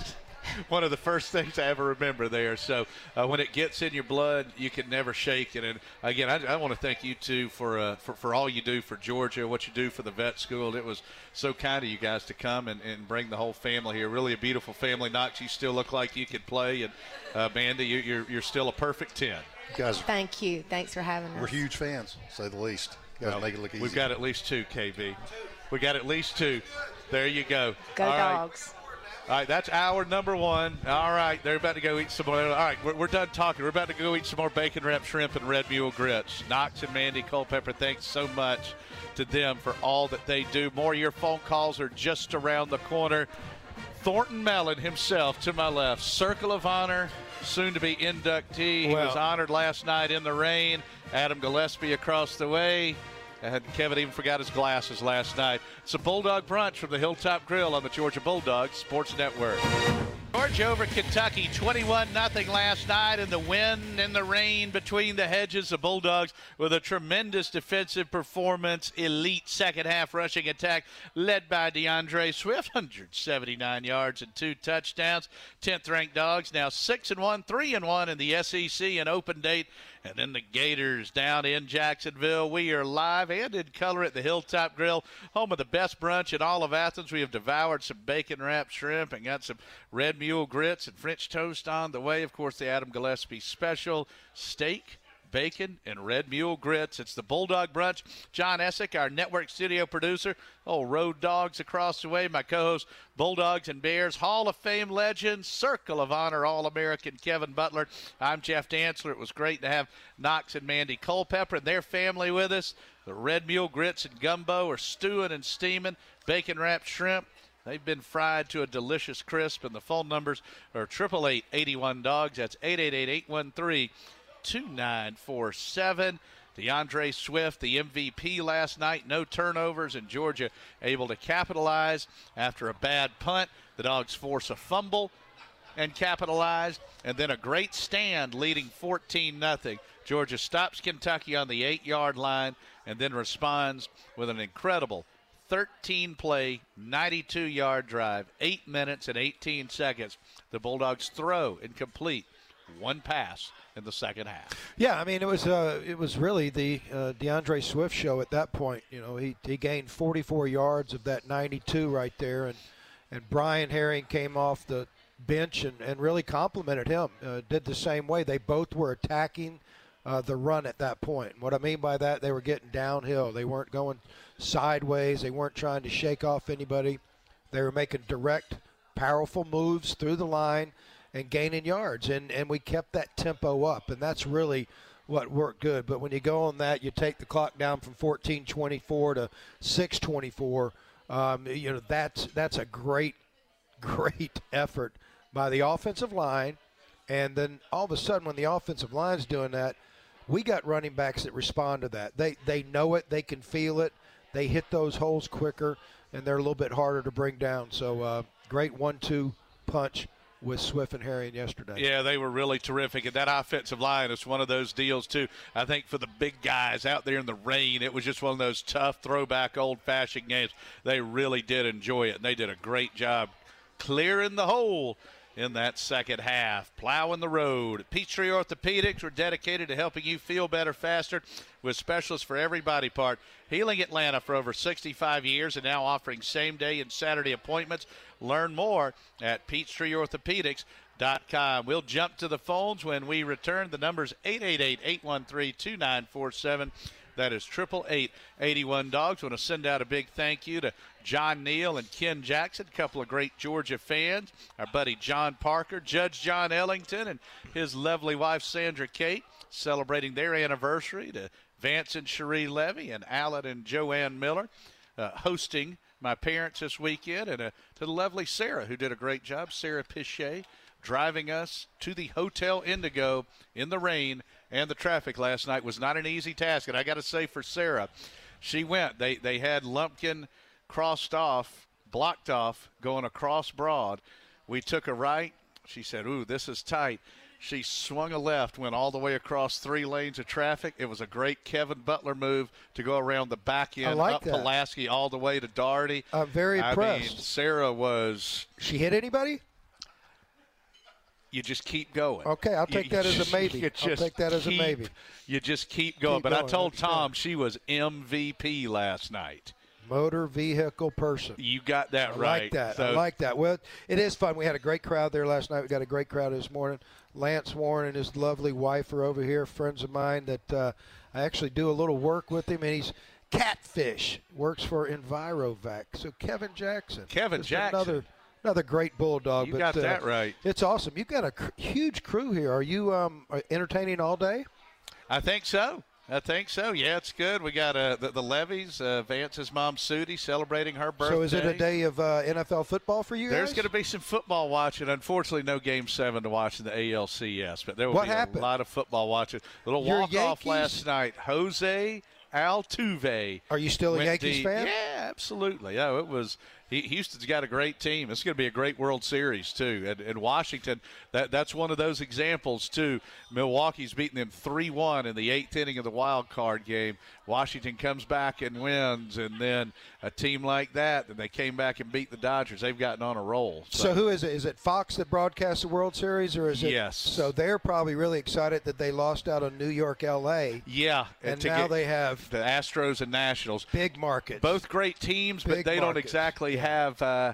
One of the first things I ever remember there. So when it gets in your blood, you can never shake it. And, again, I want to thank you, too, for all you do for Georgia, what you do for the vet school. It was so kind of you guys to come and bring the whole family here. Really a beautiful family. Knox, you still look like you can play. And, Mandy, you're still a perfect 10. Guys, thank you. Thanks for having us. We're huge fans, to say the least. You guys make it look easy. We've got at least 2, KB. We got at least 2. There you go. Go all Dogs. Right. All right, that's hour number 1. All right, they're about to go eat some more. All right, we're done talking. We're about to go eat some more bacon wrapped shrimp and red mule grits. Knox and Mandy Culpepper, thanks so much to them for all that they do. More of your phone calls are just around the corner. Thornton Mellon himself to my left, Circle of Honor, soon to be inductee. He was honored last night in the rain. Adam Gillespie across the way. Kevin even forgot his glasses last night. It's a Bulldog Brunch from the Hilltop Grill on the Georgia Bulldogs Sports Network. Georgia over Kentucky, 21-0 last night in the wind and the rain between the hedges. The Bulldogs with a tremendous defensive performance, elite second-half rushing attack led by DeAndre Swift, 179 yards and 2 touchdowns. 10th-ranked Dogs now 6-1, 3-1 in the SEC and open date. And then the Gators down in Jacksonville. We are live and in color at the Hilltop Grill, home of the best brunch in all of Athens. We have devoured some bacon-wrapped shrimp and got some red mule grits and French toast on the way. Of course, the Adam Gillespie special, steak, bacon, and red mule grits. It's the Bulldog Brunch. John Essick, our network studio producer. Road Dogs across the way. My co-host, Bulldogs and Bears Hall of Fame legend, Circle of Honor All-American Kevin Butler. I'm Jeff Dantzler. It was great to have Knox and Mandy Culpepper and their family with us. The red mule grits and gumbo are stewing and steaming. Bacon-wrapped shrimp. They've been fried to a delicious crisp, and the phone numbers are 888-81-DOGS. That's 888-813-2947. DeAndre Swift, the MVP last night. No turnovers, and Georgia able to capitalize after a bad punt. The Dogs force a fumble and capitalized, and then a great stand leading 14-0. Georgia stops Kentucky on the 8-yard line and then responds with an incredible 13-play, 92-yard drive, 8 minutes and 18 seconds. The Bulldogs throw and complete one pass in the second half. Yeah, I mean, it was really the DeAndre Swift show at that point. You know, he gained 44 yards of that 92 right there, and Brian Herring came off the bench and really complimented him. Did the same way. They both were attacking the run at that point. And what I mean by that, they were getting downhill. They weren't going sideways. They weren't trying to shake off anybody. They were making direct, powerful moves through the line and gaining yards, and we kept that tempo up, and that's really what worked good. But when you go on that, you take the clock down from 14:24 to 6:24. You know, that's a great effort by the offensive line, and then all of a sudden when the offensive line's doing that, we got running backs that respond to that. They know it, they can feel it, they hit those holes quicker, and they're a little bit harder to bring down. So great 1-2 punch with Swift and Herring yesterday. Yeah, they were really terrific. And that offensive line is one of those deals, too. I think for the big guys out there in the rain, it was just one of those tough throwback old-fashioned games. They really did enjoy it, and they did a great job clearing the hole in that second half. Plowing the road. Peachtree Orthopedics were dedicated to helping you feel better faster with specialists for every body part. Healing Atlanta for over 65 years and now offering same-day and Saturday appointments. Learn more at PeachtreeOrthopedics.com. We'll jump to the phones when we return. The number's 888-813-2947. That is 888-81-DOGS. Want to send out a big thank you to John Neal and Ken Jackson, a couple of great Georgia fans. Our buddy John Parker, Judge John Ellington, and his lovely wife Sandra Kate celebrating their anniversary. To Vance and Cherie Levy and Alan and Joanne Miller hosting my parents this weekend. And to the lovely Sarah, who did a great job, Sarah Pichet, driving us to the Hotel Indigo in the rain and the traffic last night. Was not an easy task. And I got to say for Sarah, she went. They had Lumpkin crossed off, blocked off, going across Broad. We took a right. She said, ooh, this is tight. She swung a left, went all the way across 3 lanes of traffic. It was a great Kevin Butler move to go around the back end, up Pulaski all the way to Daugherty. I'm very impressed. I mean, Sarah was. She hit anybody? You just keep going. Okay, I'll take that as a maybe. I'll take that as a maybe. You just keep going. But I told Tom she was MVP last night. Motor vehicle person. You got that right. I like that. I like that. Well, it is fun. We had a great crowd there last night. We got a great crowd this morning. Lance Warren and his lovely wife are over here, friends of mine that I actually do a little work with him, and he's Catfish, works for Envirovac. So Kevin Jackson. Another great Bulldog. You got that right. It's awesome. You've got a huge crew here. Are you entertaining all day? I think so. Yeah, it's good. We got the Levies, Vance's mom, Sudie, celebrating her birthday. So is it a day of NFL football for you guys? There's going to be some football watching. Unfortunately, no Game 7 to watch in the ALCS, but there will be a lot of football watching. Little walk-off last night. Jose Altuve. Are you still a Yankees fan? Yeah, absolutely. Oh, it was. Houston's got a great team. It's going to be a great World Series, too. And Washington, that's one of those examples, too. Milwaukee's beating them 3-1 in the 8th inning of the wild card game. Washington comes back and wins, and then a team like that, and they came back and beat the Dodgers. They've gotten on a roll. So who is it? Is it Fox that broadcasts the World Series, or is it? Yes. So they're probably really excited that they lost out on New York, L.A. Yeah. And now they have the Astros and Nationals. Big markets. Both great teams, but they don't exactly have the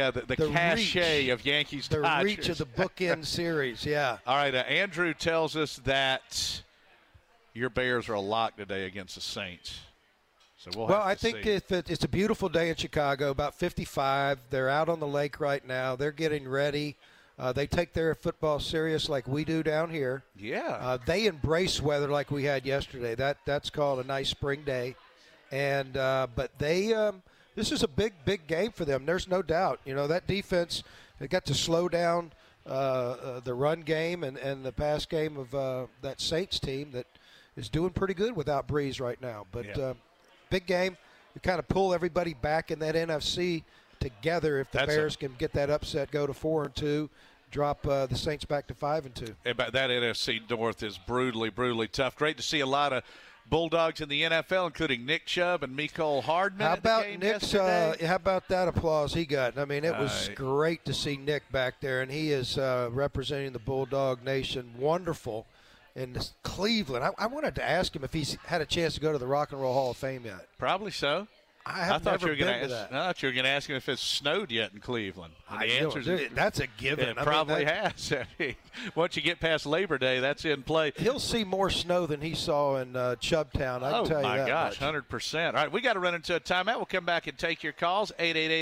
cachet of Yankees the Dodgers. Reach of the bookend series, yeah. All right, Andrew tells us that your Bears are a lock today against the Saints. So I think it's a beautiful day in Chicago, about 55. They're out on the lake right now. They're getting ready. They take their football serious like we do down here. Yeah. They embrace weather like we had yesterday. That's called a nice spring day. And but they this is a big game for them. There's no doubt. You know, that defense, they got to slow down the run game and the pass game of that Saints team that is doing pretty good without Breeze right now. But big game. You kind of pull everybody back in that NFC together if the Bears can get that upset, go to 4-2, drop the Saints back to 5-2. But that NFC North is brutally tough. Great to see a lot of Bulldogs in the NFL, including Nick Chubb and Mecole Hardman. How about Nick's? How about that applause he got? I mean, it was great to see Nick back there, and he is representing the Bulldog Nation. Wonderful in Cleveland. I wanted to ask him if he's had a chance to go to the Rock and Roll Hall of Fame yet. Probably so. I thought you were going to ask him if it's snowed yet in Cleveland. That's a given. It probably has. Once you get past Labor Day, that's in play. He'll see more snow than he saw in Chubbtown. I can tell you that. Oh, my gosh, 100%. All right, we got to run into a timeout. We'll come back and take your calls,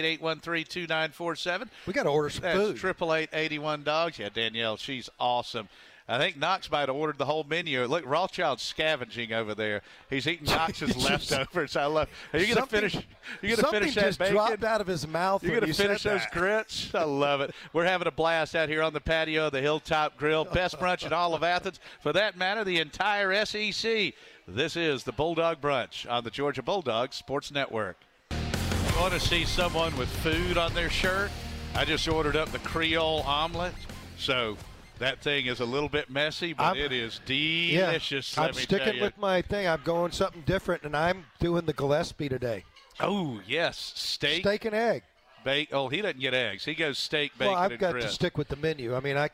888-813-2947. We got to order some food. 888-81-DOGS. Yeah, Danielle, she's awesome. I think Knox might have ordered the whole menu. Look, Rothschild's scavenging over there. He's eating Knox's leftovers. I love. Are you going to finish? You going to finish that just bacon? Dropped out of his mouth. You're going to finish those grits? I love it. We're having a blast out here on the patio of the Hilltop Grill, best brunch in all of Athens. For that matter, the entire SEC. This is the Bulldog Brunch on the Georgia Bulldogs Sports Network. You want to see someone with food on their shirt? I just ordered up the Creole omelet. So that thing is a little bit messy, but it is delicious. Yeah, I'm sticking with my thing. I'm going something different, and I'm doing the Gillespie today. Oh, yes. Steak and egg. Oh, he doesn't get eggs. He goes steak, bacon, I've and got grits. to stick with the menu. I mean, I've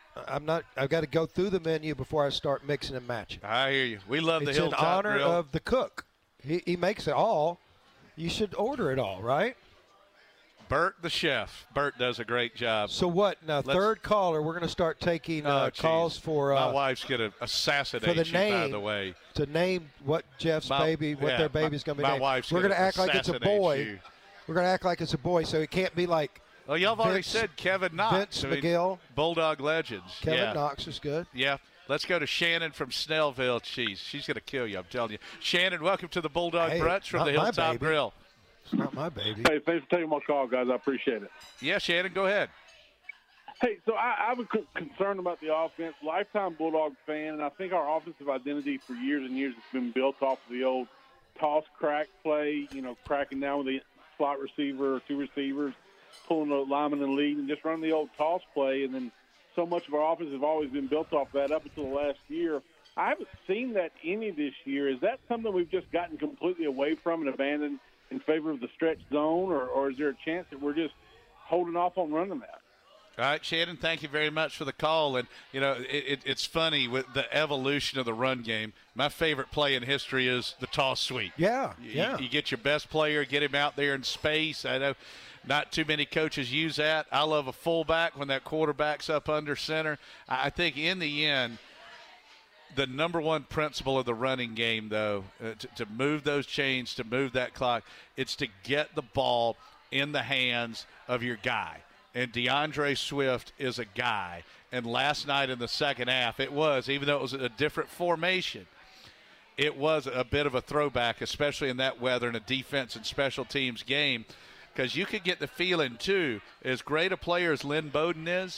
got to go through the menu before I start mixing and matching. I hear you. We love the Hilltop Grill. It's in honor Grill. of the cook. He makes it all. You should order it all, right? Bert the chef. Bert does a great job. So what? Now, third caller, we're going to start taking calls for. My wife's going to assassinate for the you, name, by the way. To name what Jeff's baby, what their baby's going to be named. We're going to act like it's a boy. You. We're going to act like it's a boy, so it can't be like. Well, y'all have already said Kevin Knox. Vince McGill. Bulldog legends. Kevin Knox is good. Yeah. Let's go to Shannon from Snellville. She's going to kill you, I'm telling you. Shannon, welcome to the Bulldog Brunch from the Hilltop Grill. It's not my baby. Hey, thanks for taking my call, guys. I appreciate it. Yeah, Shannon, go ahead. Hey, so I was concerned about the offense. Lifetime Bulldog fan, and I think our offensive identity for years and years has been built off of the old toss, crack play, cracking down with the slot receiver or two receivers, pulling the lineman in the lead, and just running the old toss play. And then so much of our offense has always been built off that up until the last year. I haven't seen that any this year. Is that something we've just gotten completely away from and abandoned in favor of the stretch zone, or is there a chance that we're just holding off on running that? All right, Shannon, thank you very much for the call. And, it's funny with the evolution of the run game. My favorite play in history is the toss sweep. Yeah. You get your best player, get him out there in space. I know not too many coaches use that. I love a fullback when that quarterback's up under center. I think in the end, the number one principle of the running game, though, to move those chains, to move that clock, it's to get the ball in the hands of your guy. And DeAndre Swift is a guy. And last night in the second half, it was, even though it was a different formation, it was a bit of a throwback, especially in that weather in a defense and special teams game, because you could get the feeling, too, as great a player as Lynn Bowden is,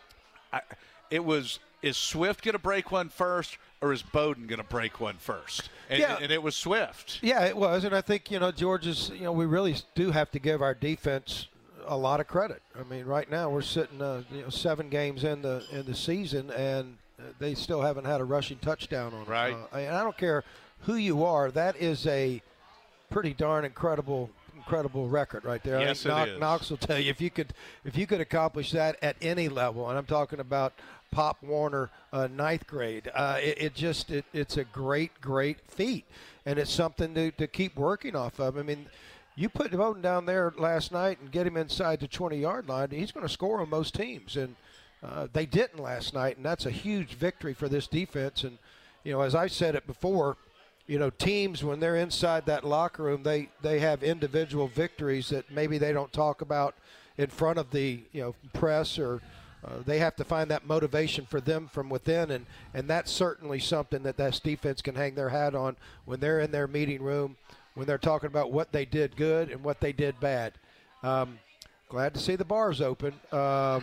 is Swift going to break one first, or is Bowden going to break one first? And it was Swift. Yeah, it was. And I think, Georgia's, we really do have to give our defense a lot of credit. I mean, right now we're sitting, 7 games in the season, and they still haven't had a rushing touchdown on them. Right. And I don't care who you are. That is a pretty darn incredible record right there. Yes, I think it is. Knox will tell you if you could accomplish that at any level, and I'm talking about Pop Warner, 9th grade. It's a great feat, and it's something to keep working off of. I mean, you put Bowden down there last night and get him inside the 20-yard line, he's going to score on most teams, and they didn't last night, and that's a huge victory for this defense. And as I said it before, teams, when they're inside that locker room, they have individual victories that maybe they don't talk about in front of the press, or they have to find that motivation for them from within, and that's certainly something that this defense can hang their hat on when they're in their meeting room, when they're talking about what they did good and what they did bad. Glad to see the bars open. On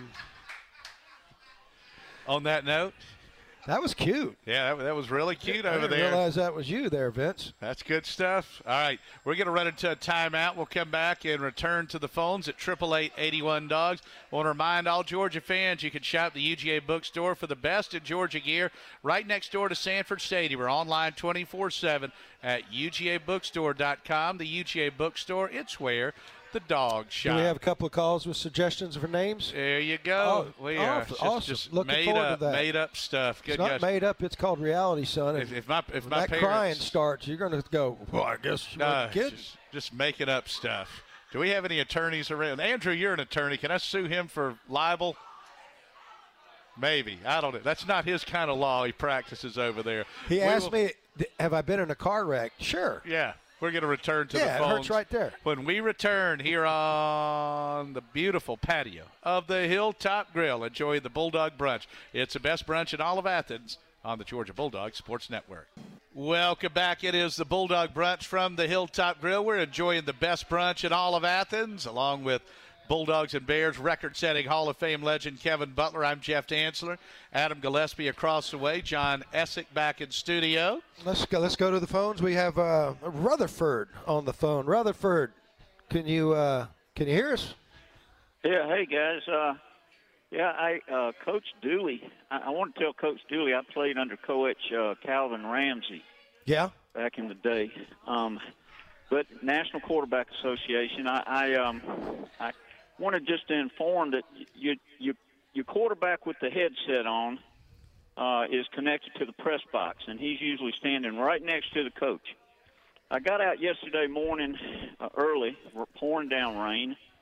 that note, that was cute. Yeah, that was really cute over there. I didn't realize that was you there, Vince. That's good stuff. All right, we're going to run into a timeout. We'll come back and return to the phones at 888-81-DOGS. I want to remind all Georgia fans you can shop the UGA bookstore for the best in Georgia gear right next door to Sanford Stadium. We're online 24/7 at UGAbookstore.com. The UGA bookstore, it's where the dog shop. Do we have a couple of calls with suggestions for names? There you go. We are awesome. Just looking forward to that. Made up stuff. Good it's not guys. made up. It's called reality, son. If my that parents, crying starts, you're going to go, well, I guess you're kidding. Just making up stuff. Do we have any attorneys around? Andrew, you're an attorney. Can I sue him for libel? Maybe. I don't know. That's not his kind of law he practices over there. He asked me, have I been in a car wreck? Sure. Yeah. We're going to return to the phones. Yeah, it hurts right there. When we return here on the beautiful patio of the Hilltop Grill, enjoy the Bulldog Brunch. It's the best brunch in all of Athens on the Georgia Bulldog Sports Network. Welcome back. It is the Bulldog Brunch from the Hilltop Grill. We're enjoying the best brunch in all of Athens, along with Bulldogs and Bears record-setting Hall of Fame legend Kevin Butler. I'm Jeff Dantzler. Adam Gillespie across the way. John Essick back in studio. Let's go to the phones. We have Rutherford on the phone. Rutherford, can you hear us? Yeah. Hey guys. Coach Dooley. I want to tell Coach Dooley I played under Coach Calvin Ramsey. Yeah. Back in the day. But National Quarterback Association. I wanted just to inform that your quarterback with the headset on is connected to the press box, and he's usually standing right next to the coach. I got out yesterday morning early, pouring down rain,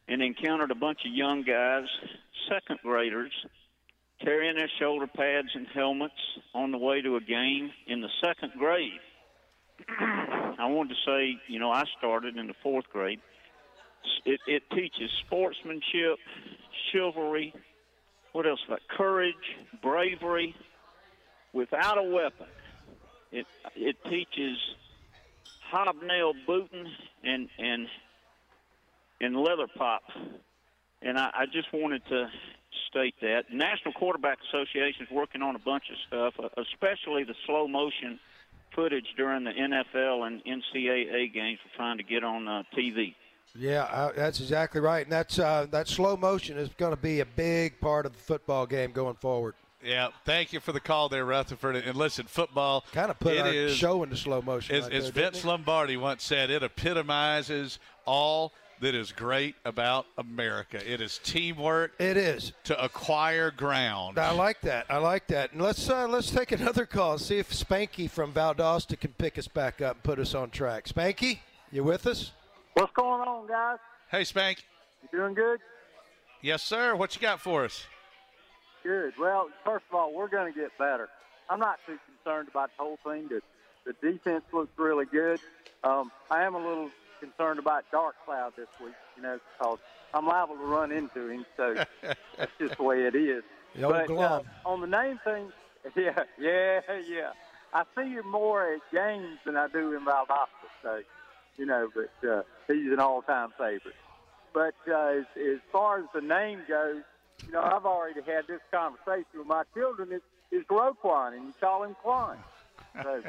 and encountered a bunch of young guys, second graders, carrying their shoulder pads and helmets on the way to a game in the second grade. I wanted to say, I started in the fourth grade. It teaches sportsmanship, chivalry, what else? Like courage, bravery, without a weapon. It teaches hobnail booting and leather pop. And I just wanted to state that. The National Quarterback Association is working on a bunch of stuff, especially the slow motion footage during the NFL and NCAA games we're trying to get on TV. Yeah, that's exactly right. And that slow motion is going to be a big part of the football game going forward. Yeah, thank you for the call there, Rutherford. And listen, football kind of put our show into slow motion. As Vince Lombardi once said, it epitomizes all that is great about America. It is teamwork. It is to acquire ground. I like that. And let's take another call. See if Spanky from Valdosta can pick us back up and put us on track. Spanky, you with us? What's going on, guys? Hey, Spank. You doing good? Yes, sir. What you got for us? Good. Well, first of all, we're going to get better. I'm not too concerned about the whole thing. The defense looks really good. I am a little concerned about Dark Cloud this week, because I'm liable to run into him, so that's just the way it is. But on the name thing, yeah. I see him more at games than I do in Valdosta, so, but he's an all-time favorite. But as far as the name goes, I've already had this conversation with my children. It's Roquan, and you call him Quan. So,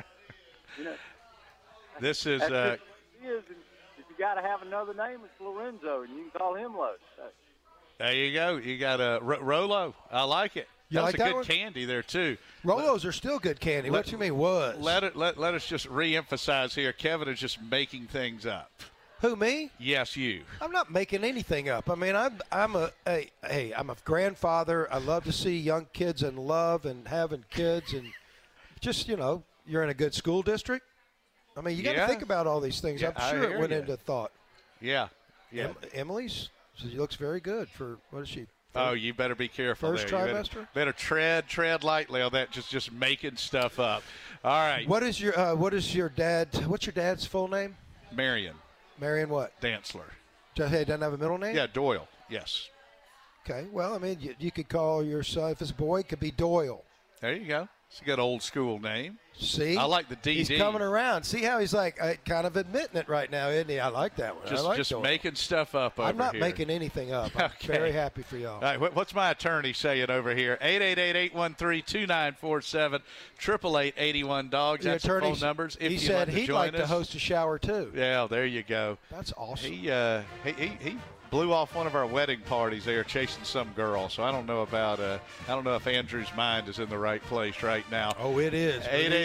this is if you got to have another name, it's Lorenzo, and you can call him Lo. So. There you go. You got a Rolo. I like it. You That's like a that good one? Candy there too. Rolos are still good candy. What do you mean was? Let us just reemphasize here. Kevin is just making things up. Who, me? Yes, you. I'm not making anything up. I mean, I'm a grandfather. I love to see young kids in love and having kids, and just you're in a good school district. I mean, you got to think about all these things. Yeah, I'm sure it went into thought. Yeah. Emily's. She looks very good for what is she? Oh, you better be careful. First there. trimester. Better tread lightly on that. Just making stuff up. All right. What is your dad? What's your dad's full name? Marion what? Dantzler. Hey, doesn't have a middle name? Yeah, Doyle. Yes. Okay. Well, I mean, you could call your son, if it's a boy, it could be Doyle. There you go. It's a good old school name. See? I like the DD. He's coming around. See how he's like kind of admitting it right now, isn't he? I like that one. Just making stuff up over here. I'm not making anything up. I'm very happy for y'all. All right, what's my attorney saying over here? 888-813-2947, 888-81-DOGS. That's the phone numbers. If he said he'd like to host a shower, too. Yeah, there you go. That's awesome. He blew off one of our wedding parties there chasing some girl. So I don't know if Andrew's mind is in the right place right now. Oh, it is.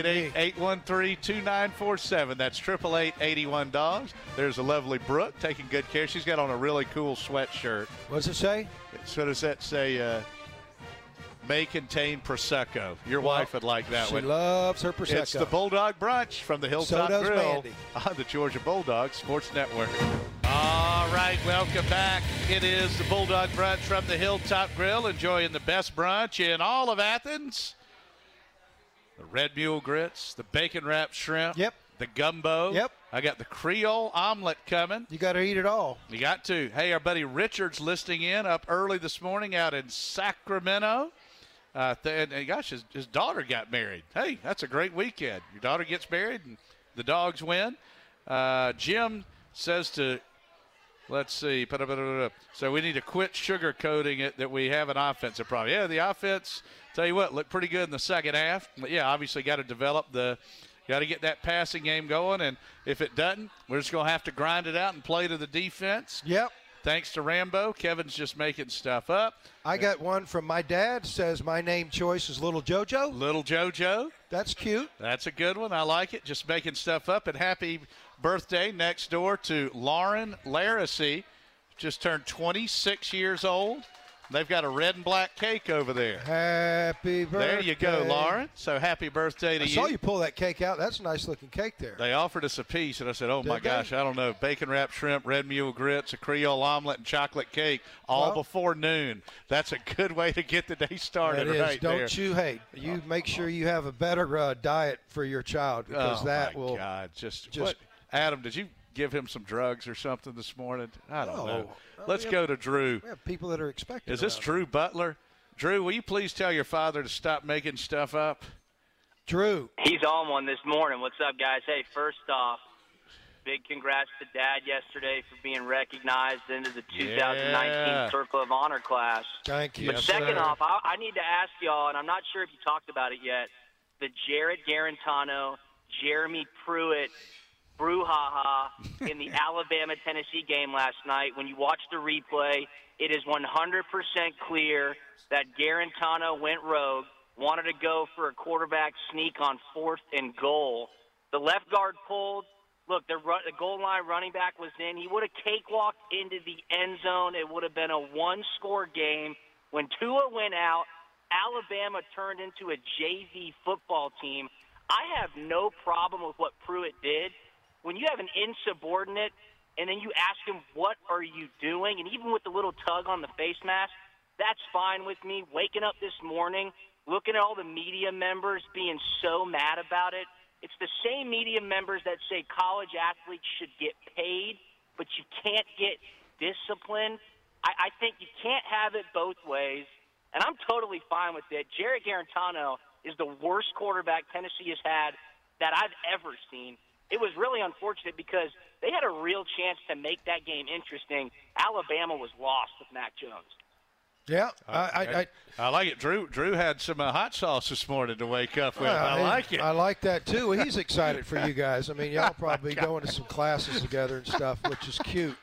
888-813-2947. That's 888-81-DOGS. There's a lovely Brooke taking good care. She's got on a really cool sweatshirt. What does it say? So does that say may contain Prosecco? Your wife would like that one. She loves her Prosecco. It's the Bulldog Brunch from the Hilltop Grill Mandy. on the Georgia Bulldogs Sports Network. All right, welcome back. It is the Bulldog Brunch from the Hilltop Grill, enjoying the best brunch in all of Athens. The red mule grits, the bacon wrapped shrimp. Yep. The gumbo. Yep. I got the Creole omelet coming. You got to eat it all. You got to. Hey, our buddy Richard's listening in up early this morning out in Sacramento. And gosh, his daughter got married. Hey, that's a great weekend. Your daughter gets married and the Dogs win. Jim says to, let's see, so we need to quit sugarcoating it that we have an offensive problem. Yeah, the offense, tell you what, looked pretty good in the second half. But yeah, obviously got to got to get that passing game going. And if it doesn't, we're just going to have to grind it out and play to the defense. Yep. Thanks to Rambo. Kevin's just making stuff up. I got one from my dad. Says my name choice is Little JoJo. Little JoJo. That's cute. That's a good one. I like it. Just making stuff up. And happy birthday next door to Lauren Laracy. Just turned 26 years old. They've got a red and black cake over there. Happy birthday. There you go, Lauren. So happy birthday to you. I saw you pull that cake out. That's a nice-looking cake there. They offered us a piece, and I said, oh, my gosh, I don't know. Bacon-wrapped shrimp, red mule grits, a Creole omelet, and chocolate cake all before noon. That's a good way to get the day started right there. Don't you? Hey, you make sure you have a better diet for your child because that will. Oh, my God. Just what? Adam, did you give him some drugs or something this morning? I don't know. Let's go to Drew. We have people that are expecting. Is this Drew Butler? Drew, will you please tell your father to stop making stuff up? Drew. He's on one this morning. What's up, guys? Hey, first off, big congrats to Dad yesterday for being recognized into the 2019 Circle of Honor class. Thank you. But second off, I need to ask y'all, and I'm not sure if you talked about it yet, the Jared Garantano, Jeremy Pruitt, brouhaha in the Alabama-Tennessee game last night. When you watch the replay, it is 100% clear that Garantano went rogue, wanted to go for a quarterback sneak on 4th and goal. The left guard pulled. Look, the goal line running back was in. He would have cakewalked into the end zone. It would have been a one-score game. When Tua went out, Alabama turned into a JV football team. I have no problem with what Pruitt did. When you have an insubordinate and then you ask him, what are you doing? And even with the little tug on the face mask, that's fine with me. Waking up this morning, looking at all the media members being so mad about it, it's the same media members that say college athletes should get paid, but you can't get disciplined. I think you can't have it both ways, and I'm totally fine with it. Jared Garantano is the worst quarterback Tennessee has had that I've ever seen. It was really unfortunate because they had a real chance to make that game interesting. Alabama was lost with Mac Jones. Yeah, I like it. Drew had some hot sauce this morning to wake up with. I like it. I like that too. He's excited for you guys. I mean, y'all probably going to some classes together and stuff, which is cute.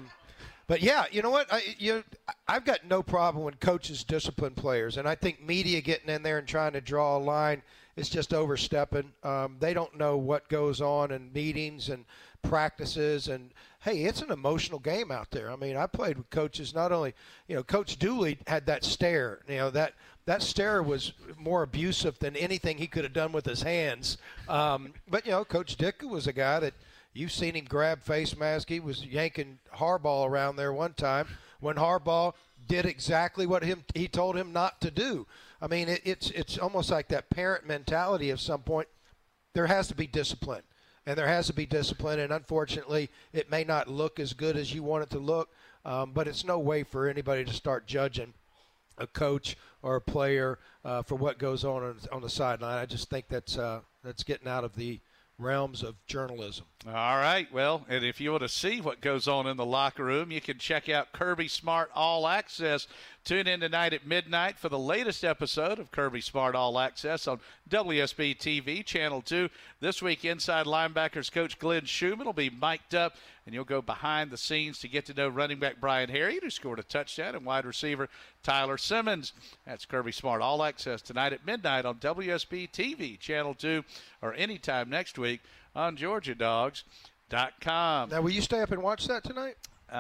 But yeah, you know what? I've got no problem when coaches discipline players, and I think media getting in there and trying to draw a line is just overstepping. They don't know what goes on in meetings and practices, and hey, it's an emotional game out there. I mean, I played with coaches. Not only, Coach Dooley had that stare. That stare was more abusive than anything he could have done with his hands. But Coach Ditka was a guy that you've seen him grab face mask. He was yanking Harbaugh around there one time when Harbaugh did exactly what he told him not to do. I mean, it's almost like that parent mentality. At some point, there has to be discipline. And there has to be discipline, and unfortunately, it may not look as good as you want it to look, but it's no way for anybody to start judging a coach or a player for what goes on the sideline. I just think that's getting out of the realms of journalism. All right. Well, and if you want to see what goes on in the locker room, you can check out Kirby Smart All Access. Tune in tonight at midnight for the latest episode of Kirby Smart All Access on WSB TV, Channel 2. This week, inside linebackers coach Glenn Schumann will be mic'd up, and you'll go behind the scenes to get to know running back Brian Harriet, who scored a touchdown, and wide receiver Tyler Simmons. That's Kirby Smart All Access tonight at midnight on WSB TV, Channel 2, or anytime next week on GeorgiaDogs.com. Now, will you stay up and watch that tonight?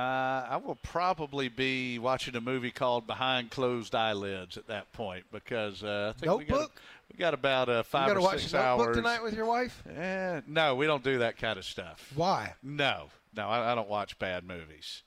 I will probably be watching a movie called Behind Closed Eyelids at that point because I think Notebook? we got about 5 or 6 hours. You got to watch Notebook tonight with your wife? No, we don't do that kind of stuff. Why? No, I don't watch bad movies.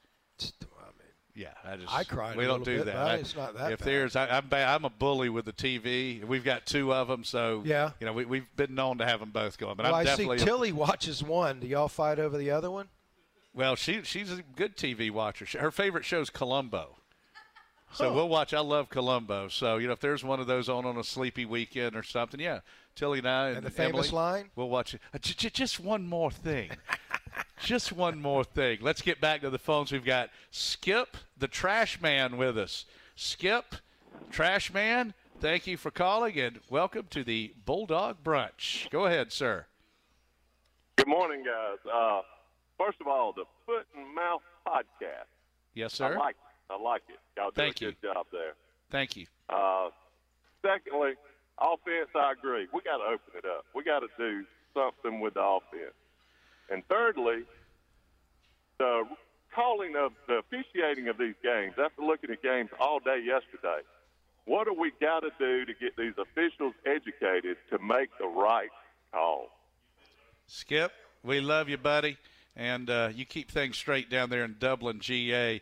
I cried. We don't do that. It's not that if bad. there's, I'm a bully with the TV. We've got 2 of them, so yeah. We've been known to have them both going. But well, I'm definitely. I see Tilly watches one. Do y'all fight over the other one? Well, she's a good TV watcher. Her favorite show is Columbo. So we'll watch. I love Columbo. So, if there's one of those on a sleepy weekend or something, yeah, Tilly and I and the famous Emily, line? We'll watch it. Just one more thing. Just one more thing. Let's get back to the phones. We've got Skip, the trash man, with us. Skip, trash man, thank you for calling, and welcome to the Bulldog Brunch. Go ahead, sir. Good morning, guys. First of all, the Foot and Mouth Podcast. Yes, sir. I like it. Y'all do a good job there. Thank you. Secondly, offense, I agree. We got to open it up. We got to do something with the offense. And thirdly, the calling of the officiating of these games, after looking at games all day yesterday, what do we got to do to get these officials educated to make the right call? Skip, we love you, buddy, and you keep things straight down there in Dublin, GA.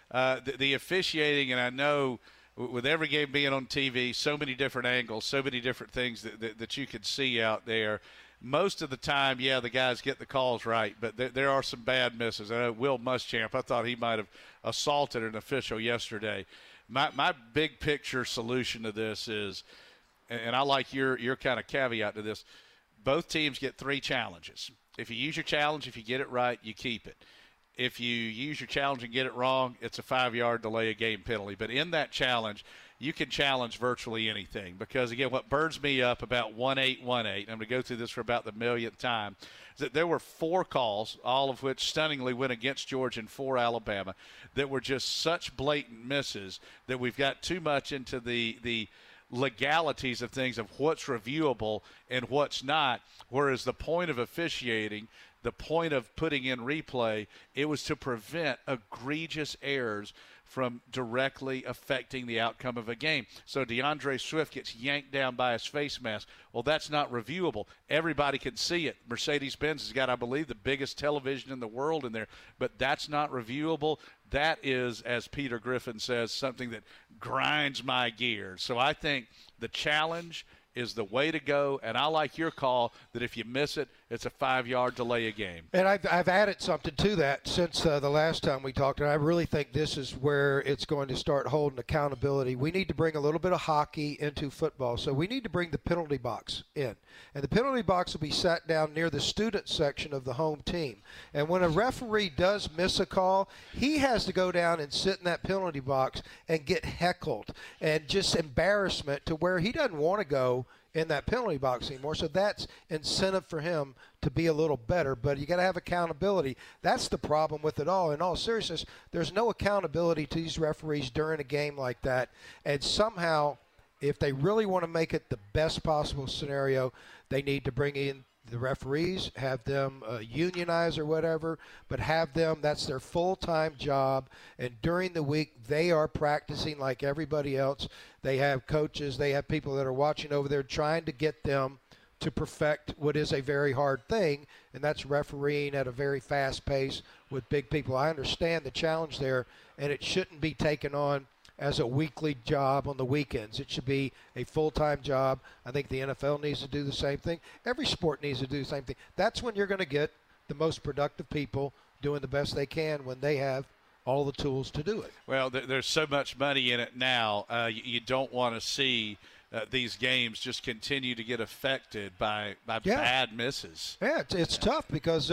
The officiating, and I know with every game being on TV, so many different angles, so many different things that you can see out there. Most of the time, yeah, the guys get the calls right, but there are some bad misses. I know Will Muschamp, I thought he might have assaulted an official yesterday. My big picture solution to this is, and I like your kind of caveat to this, both teams get 3 challenges. If you use your challenge, if you get it right, you keep it. If you use your challenge and get it wrong, it's a 5-yard delay of game penalty. But in that challenge, you can challenge virtually anything because, again, what burns me up about 1818, I'm going to go through this for about the millionth time, is that there were 4 calls, all of which stunningly went against Georgia and for Alabama, that were just such blatant misses that we've got too much into the legalities of things of what's reviewable and what's not, whereas the point of officiating, the point of putting in replay, it was to prevent egregious errors from directly affecting the outcome of a game. So DeAndre Swift gets yanked down by his face mask. Well, that's not reviewable. Everybody can see it. Mercedes-Benz has got, I believe, the biggest television in the world in there, but that's not reviewable. That is, as Peter Griffin says, something that grinds my gears. So I think the challenge is the way to go, and I like your call that if you miss it, it's a 5-yard delay a game. And I've added something to that since the last time we talked, and I really think this is where it's going to start holding accountability. We need to bring a little bit of hockey into football, so we need to bring the penalty box in. And the penalty box will be sat down near the student section of the home team. And when a referee does miss a call, he has to go down and sit in that penalty box and get heckled and just embarrassment to where he doesn't want to go in that penalty box anymore. So that's incentive for him to be a little better, but you got to have accountability. That's the problem with it all. In all seriousness, there's no accountability to these referees during a game like that. And somehow, if they really want to make it the best possible scenario, they need to bring in the referees, have them unionize or whatever, but have them, that's their full-time job. And during the week, they are practicing like everybody else. They have coaches, they have people that are watching over there trying to get them to perfect what is a very hard thing, and that's refereeing at a very fast pace with big people. I understand the challenge there, and it shouldn't be taken on as a weekly job on the weekends. It should be a full-time job. I think the NFL needs to do the same thing. Every sport needs to do the same thing. That's when you're going to get the most productive people doing the best they can when they have all the tools to do it. Well, there's so much money in it now. You don't want to see these games just continue to get affected by bad misses. Yeah, it's tough because,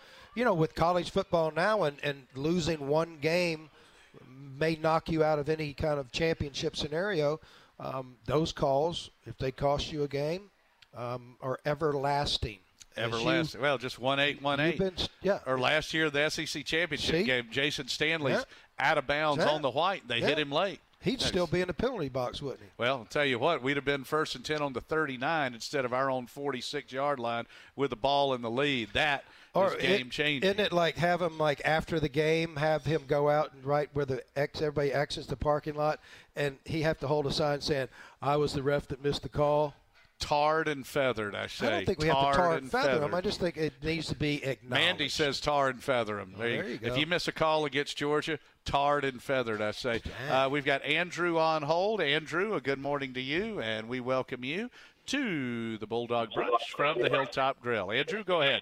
with college football now and losing one game may knock you out of any kind of championship scenario. Those calls, if they cost you a game, are everlasting. Everlasting. Well, just 1-8. Yeah. Or last year, the SEC championship game, Jason Stanley's out of bounds on the white. They hit him late. He'd still be in the penalty box, wouldn't he? Well, I'll tell you what, we'd have been 1st and 10 on the 39 instead of our own 46-yard line with the ball in the lead. That is game-changing. Isn't it like have him, like after the game, have him go out and right where everybody exits the parking lot, and he have to hold a sign saying, I was the ref that missed the call? Tarred and feathered, I say. I don't think we have to tar and feather him. I just think it needs to be acknowledged. Mandy says tar and feather him. There you go. If you miss a call against Georgia, tarred and feathered, I say. We've got Andrew on hold. Andrew, a good morning to you, and we welcome you to the Bulldog Brunch from the Hilltop Grill. Andrew, go ahead.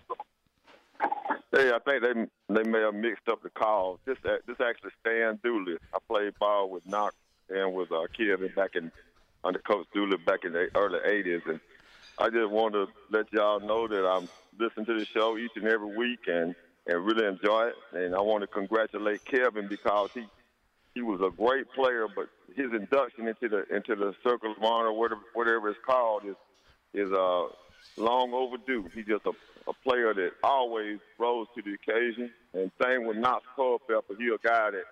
Hey, I think they may have mixed up the calls. This actually Stan Dooley. I played ball with Knox and with Kevin back under Coach Dooley back in the early 80s. And I just want to let y'all know that I'm listening to the show each and every week and really enjoy it. And I want to congratulate Kevin because he was a great player, but his induction into the Circle of Honor, whatever it's called, is long overdue. He's just a player that always rose to the occasion. And same with Knox Culpepper. He's a guy that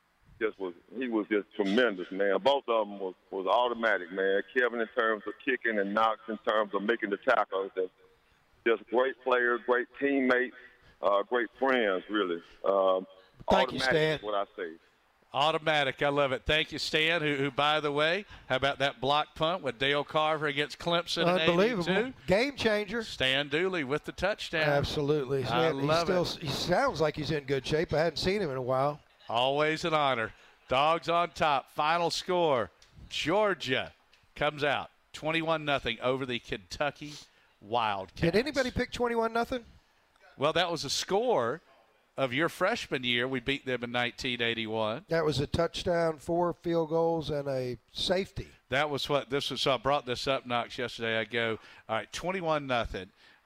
he was just tremendous, man. Both of them was automatic, man. Kevin in terms of kicking and Knox in terms of making the tackles. Just great players, great teammates, great friends, really. Thank you, Stan. Is what I say. Automatic. I love it. Thank you, Stan, who, by the way, how about that block punt with Dale Carver against Clemson? Unbelievable. In 82? Game changer. Stan Dooley with the touchdown. Absolutely. I love it. He sounds like he's in good shape. I hadn't seen him in a while. Always an honor. Dogs on top. Final score. Georgia comes out 21-0 over the Kentucky Wildcats. Did anybody pick 21-0? Well, that was a score of your freshman year. We beat them in 1981. That was a touchdown, 4 field goals, and a safety. That was what this was. So I brought this up, Knox, yesterday. I go, all right, 21-0.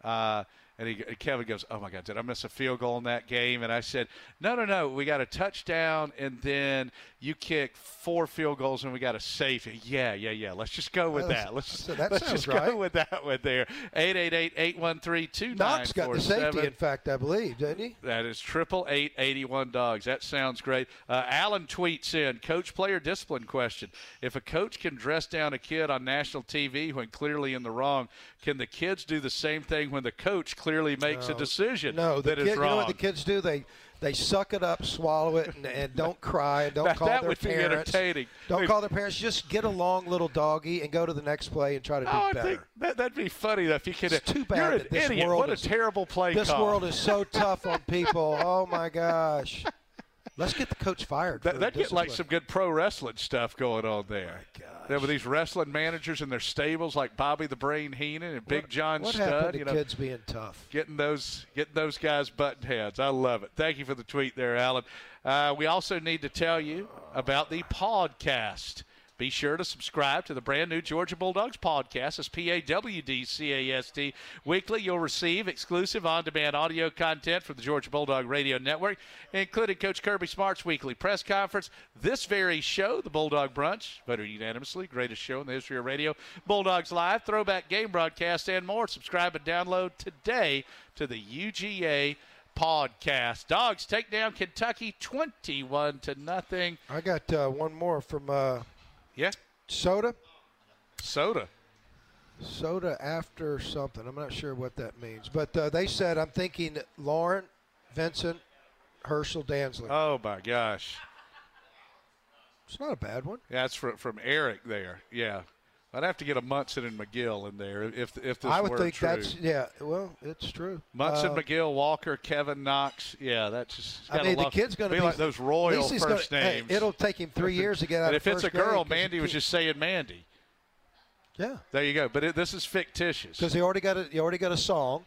And Kevin goes, oh, my God, did I miss a field goal in that game? And I said, no, we got a touchdown, and then you kick 4 field goals, and we got a safety. Yeah. Let's just go with that. Let's just go with that one there. 888-813-2947. Knox got the safety, in fact, I believe, didn't he? That is 888-81 Dogs. That sounds great. Alan tweets in, coach-player discipline question. If a coach can dress down a kid on national TV when clearly in the wrong, can the kids do the same thing when the coach clearly makes a decision that is wrong? You know what the kids do? They suck it up, swallow it, and don't cry, and don't call their parents. That would be entertaining. Don't call their parents. Just get a long little doggy and go to the next play and try to do better. I think that'd be funny if you could. It's too bad You're that an this idiot. world What a terrible play This call. world is so tough on people. Oh, my gosh. Let's get the coach fired. That'd get like some good pro wrestling stuff going on there. There were these wrestling managers in their stables like Bobby the Brain Heenan and Big John what Studd. Happened to kids being tough? Getting those guys button heads. I love it. Thank you for the tweet there, Alan. We also need to tell you about the podcast. Be sure to subscribe to the brand new Georgia Bulldogs podcast. It's PAWDCAST weekly. You'll receive exclusive on-demand audio content from the Georgia Bulldog Radio Network, including Coach Kirby Smart's weekly press conference. This very show, the Bulldog Brunch, voted unanimously greatest show in the history of radio. Bulldogs Live, throwback game broadcast, and more. Subscribe and download today to the UGA podcast. Dogs take down Kentucky 21-0. I got one more from Soda after something. I'm not sure what that means. But they said, I'm thinking Lauren, Vincent, Herschel, Danzler. Oh, my gosh. It's not a bad one. Yeah, it's from Eric there. Yeah. I'd have to get a Munson and McGill in there if this I would were think true. Well, it's true. Munson, McGill, Walker, Kevin Knox. Yeah, that's just. The kid's going to be like those royal first names. It'll take him 3 years to get out. And of if it's a first grade, girl, Mandy was just saying Mandy. Yeah. There you go. But this is fictitious. Because he already got a song.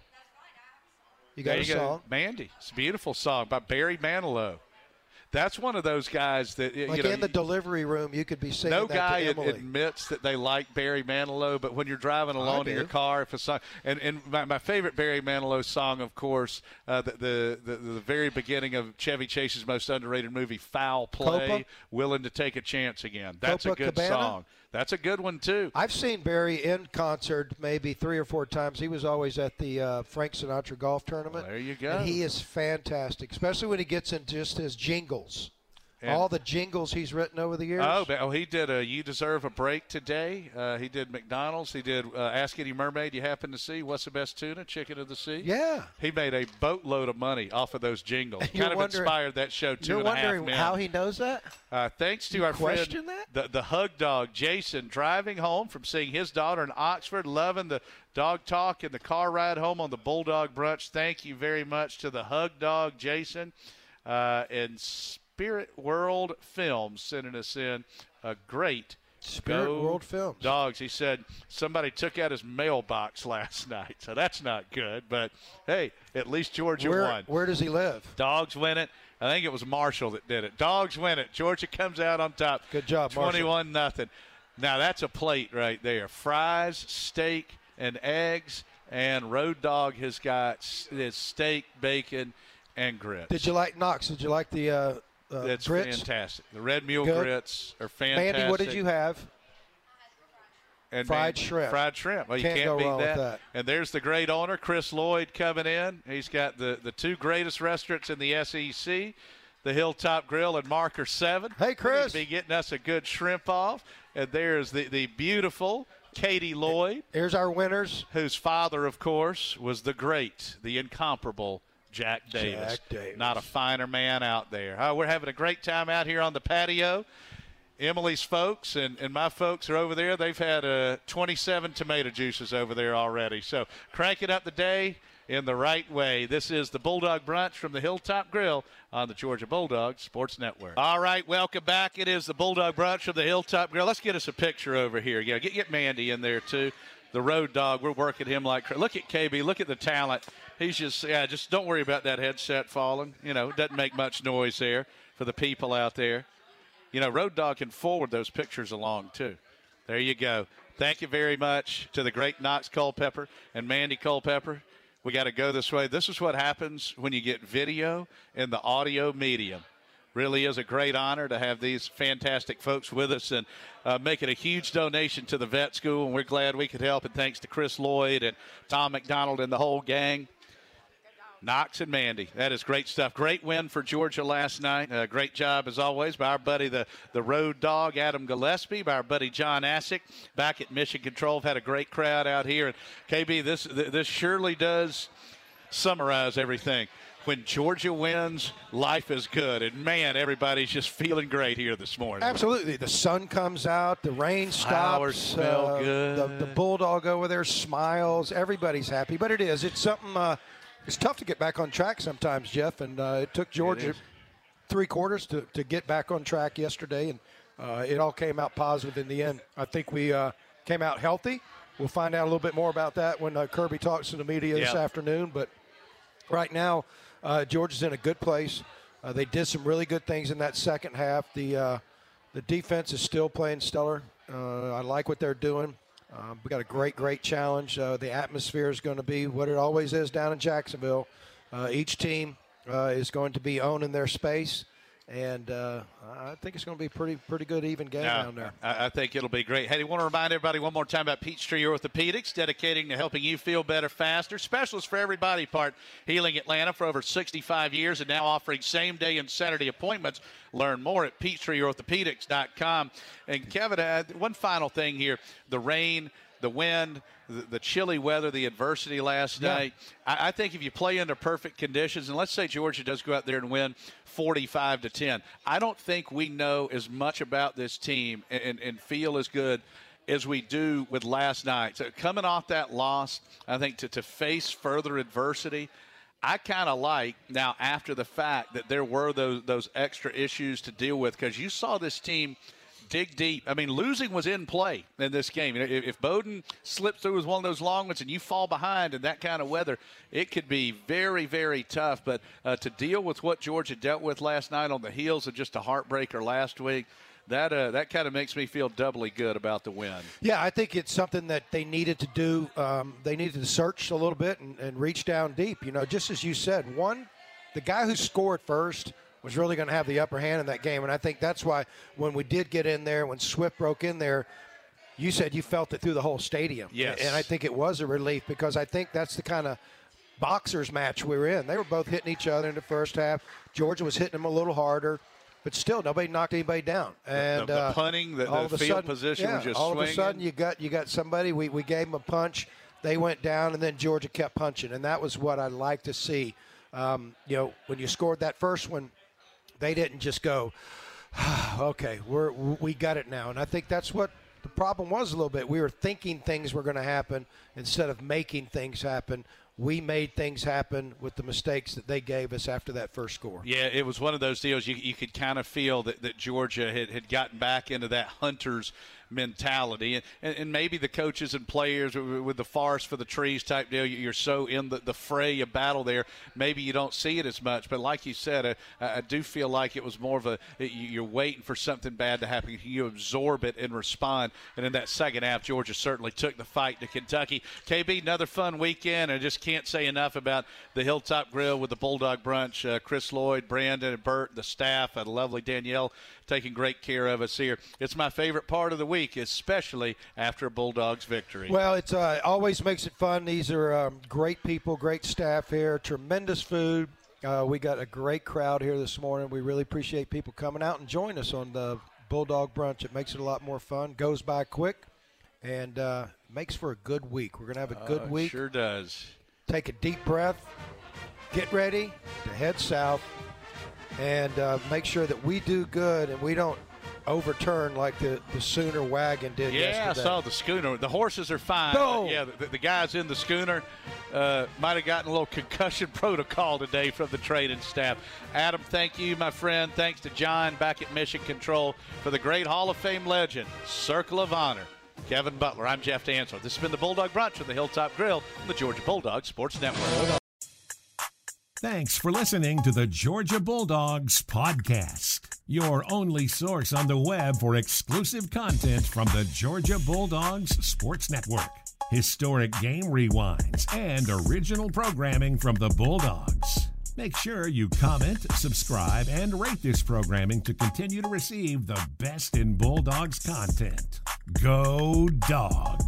You got a song. Mandy. It's a beautiful song by Barry Manilow. That's one of those guys that in the delivery room, you could be singing. No that guy to Emily. admits that they like Barry Manilow, but when you're driving along in your car, if a song, and my favorite Barry Manilow song, of course, the very beginning of Chevy Chase's most underrated movie, Foul Play, Copa? Willing to Take a Chance Again. That's a good Copacabana? song. That's a good one too. I've seen Barry in concert maybe 3 or 4 times. He was always at the Frank Sinatra golf tournament. Well, there you go. And he is fantastic, especially when he gets into just his jingles. And all the jingles he's written over the years. Oh, he did You Deserve a Break today. He did McDonald's. He did Ask Any Mermaid You Happen to See. What's the Best Tuna? Chicken of the Sea. Yeah. He made a boatload of money off of those jingles. Kind of inspired that show, 2.5 Men. You're wondering how he knows that? Thanks to our friend, the Hug Dog, Jason, driving home from seeing his daughter in Oxford, loving the dog talk and the car ride home on the Bulldog Brunch. Thank you very much to the Hug Dog, Jason, and Spirit World Films sending us in a great Spirit World Films. Dogs. He said somebody took out his mailbox last night, so that's not good. But, hey, at least Georgia won. Where does he live? Dogs win it. I think it was Marshall that did it. Dogs win it. Georgia comes out on top. Good job, Marshall. 21-0. Now, that's a plate right there. Fries, steak, and eggs. And Road Dog has got his steak, bacon, and grits. Did you like Knox? Did you like the That's grits? fantastic. The red mule Good. grits are fantastic. Mandy, what did you have? And fried shrimp. Fried shrimp. Well, you Can't can't go beat wrong with that. that. And there's the great owner, Chris Lloyd, coming in. He's got the 2 greatest restaurants in the SEC, the Hilltop Grill and Marker 7. Hey, Chris. He's be getting us a good shrimp off. And there's the beautiful Katie Lloyd. Here's our winners. Whose father, of course, was the great, the incomparable Jack Davis. Jack Davis. Not a finer man out there. We're having a great time out here on the patio. Emily's folks and my folks are over there. They've had 27 tomato juices over there already. So cranking up the day in the right way. This is the Bulldog Brunch from the Hilltop Grill on the Georgia Bulldogs Sports Network. All right, welcome back. It is the Bulldog Brunch from the Hilltop Grill. Let's get us a picture over here. Yeah, get Mandy in there too. The road dog, we're working him like – look at KB. Look at the talent. He's just don't worry about that headset falling. Doesn't make much noise there for the people out there. Road Dog can forward those pictures along, too. There you go. Thank you very much to the great Knox Culpepper and Mandy Culpepper. We got to go this way. This is what happens when you get video in the audio medium. Really is a great honor to have these fantastic folks with us and making a huge donation to the vet school, and we're glad we could help. And thanks to Chris Lloyd and Tom McDonald and the whole gang. Knox and Mandy. That is great stuff. Great win for Georgia last night. Great job, as always, by our buddy, the road dog, Adam Gillespie, by our buddy John Asick back at Mission Control. Had a great crowd out here. And, KB, this surely does summarize everything. When Georgia wins, life is good. And, man, everybody's just feeling great here this morning. Absolutely. The sun comes out. The rain stops. Flowers smell good. The Bulldog over there smiles. Everybody's happy. But it is. It's something it's tough to get back on track sometimes, Jeff. And it took Georgia 3 quarters to get back on track yesterday. And it all came out positive in the end. I think we came out healthy. We'll find out a little bit more about that when Kirby talks to the media this afternoon. But right now, Georgia's in a good place. They did some really good things in that second half. The defense is still playing stellar. I like what they're doing. We got a great challenge. The atmosphere is going to be what it always is down in Jacksonville. Each team is going to be owning their space. And I think it's going to be pretty good even game down there. I think it'll be great. Hey, I want to remind everybody one more time about Peachtree Orthopedics, dedicating to helping you feel better faster. Specialist for every body part, healing Atlanta for over 65 years and now offering same-day and Saturday appointments. Learn more at PeachtreeOrthopedics.com. And, Kevin, one final thing here. The rain, the wind, the chilly weather, the adversity last night. I think if you play under perfect conditions, and let's say Georgia does go out there and win 45-10, I don't think we know as much about this team and feel as good as we do with last night. So coming off that loss, I think to face further adversity, I kind of like now after the fact that there were those extra issues to deal with, because you saw this team dig deep. I mean, losing was in play in this game. If Bowden slips through with one of those long ones and you fall behind in that kind of weather, it could be very, very tough. But to deal with what Georgia dealt with last night on the heels of just a heartbreaker last week, that kind of makes me feel doubly good about the win. Yeah, I think it's something that they needed to do. They needed to search a little bit and reach down deep. Just as you said, the guy who scored first was really going to have the upper hand in that game. And I think that's why when we did get in there, when Swift broke in there, you said you felt it through the whole stadium. Yes. And I think it was a relief, because I think that's the kind of boxers match we were in. They were both hitting each other in the first half. Georgia was hitting them a little harder, but still nobody knocked anybody down. And the punting, the field position was just all swinging. All of a sudden you got somebody, we gave them a punch, they went down, and then Georgia kept punching. And that was what I like to see. When you scored that first one, they didn't just go, okay, we got it now. And I think that's what the problem was a little bit. We were thinking things were going to happen instead of making things happen. We made things happen with the mistakes that they gave us after that first score. Yeah, it was one of those deals you could kind of feel that Georgia had gotten back into that hunter's mentality. And maybe the coaches and players with the forest for the trees type deal, you're so in the fray of battle there, maybe you don't see it as much. But like you said, I do feel like it was more of you're waiting for something bad to happen. You absorb it and respond. And in that second half, Georgia certainly took the fight to Kentucky. KB, another fun weekend. I just can't say enough about the Hilltop Grill with the Bulldog Brunch. Chris Lloyd, Brandon, and Bert, the staff, and lovely Danielle taking great care of us here. It's my favorite part of the week, especially after a Bulldogs victory. Well, it always makes it fun. These are great people, great staff here, tremendous food. We got a great crowd here this morning. We really appreciate people coming out and joining us on the Bulldog Brunch. It makes it a lot more fun, goes by quick, and makes for a good week. We're going to have a good week. Sure does. Take a deep breath, get ready to head south and make sure that we do good and we don't overturn like the Sooner wagon did yesterday. Yeah, I saw the schooner. The horses are fine. No. Yeah, the guys in the schooner might have gotten a little concussion protocol today from the training staff. Adam, thank you, my friend. Thanks to John back at Mission Control for the great Hall of Fame legend, Circle of Honor, Kevin Butler. I'm Jeff Dantzler. This has been the Bulldog Brunch from the Hilltop Grill on the Georgia Bulldogs Sports Network. Thanks for listening to the Georgia Bulldogs podcast, your only source on the web for exclusive content from the Georgia Bulldogs Sports Network, historic game rewinds, and original programming from the Bulldogs. Make sure you comment, subscribe, and rate this programming to continue to receive the best in Bulldogs content. Go Dogs!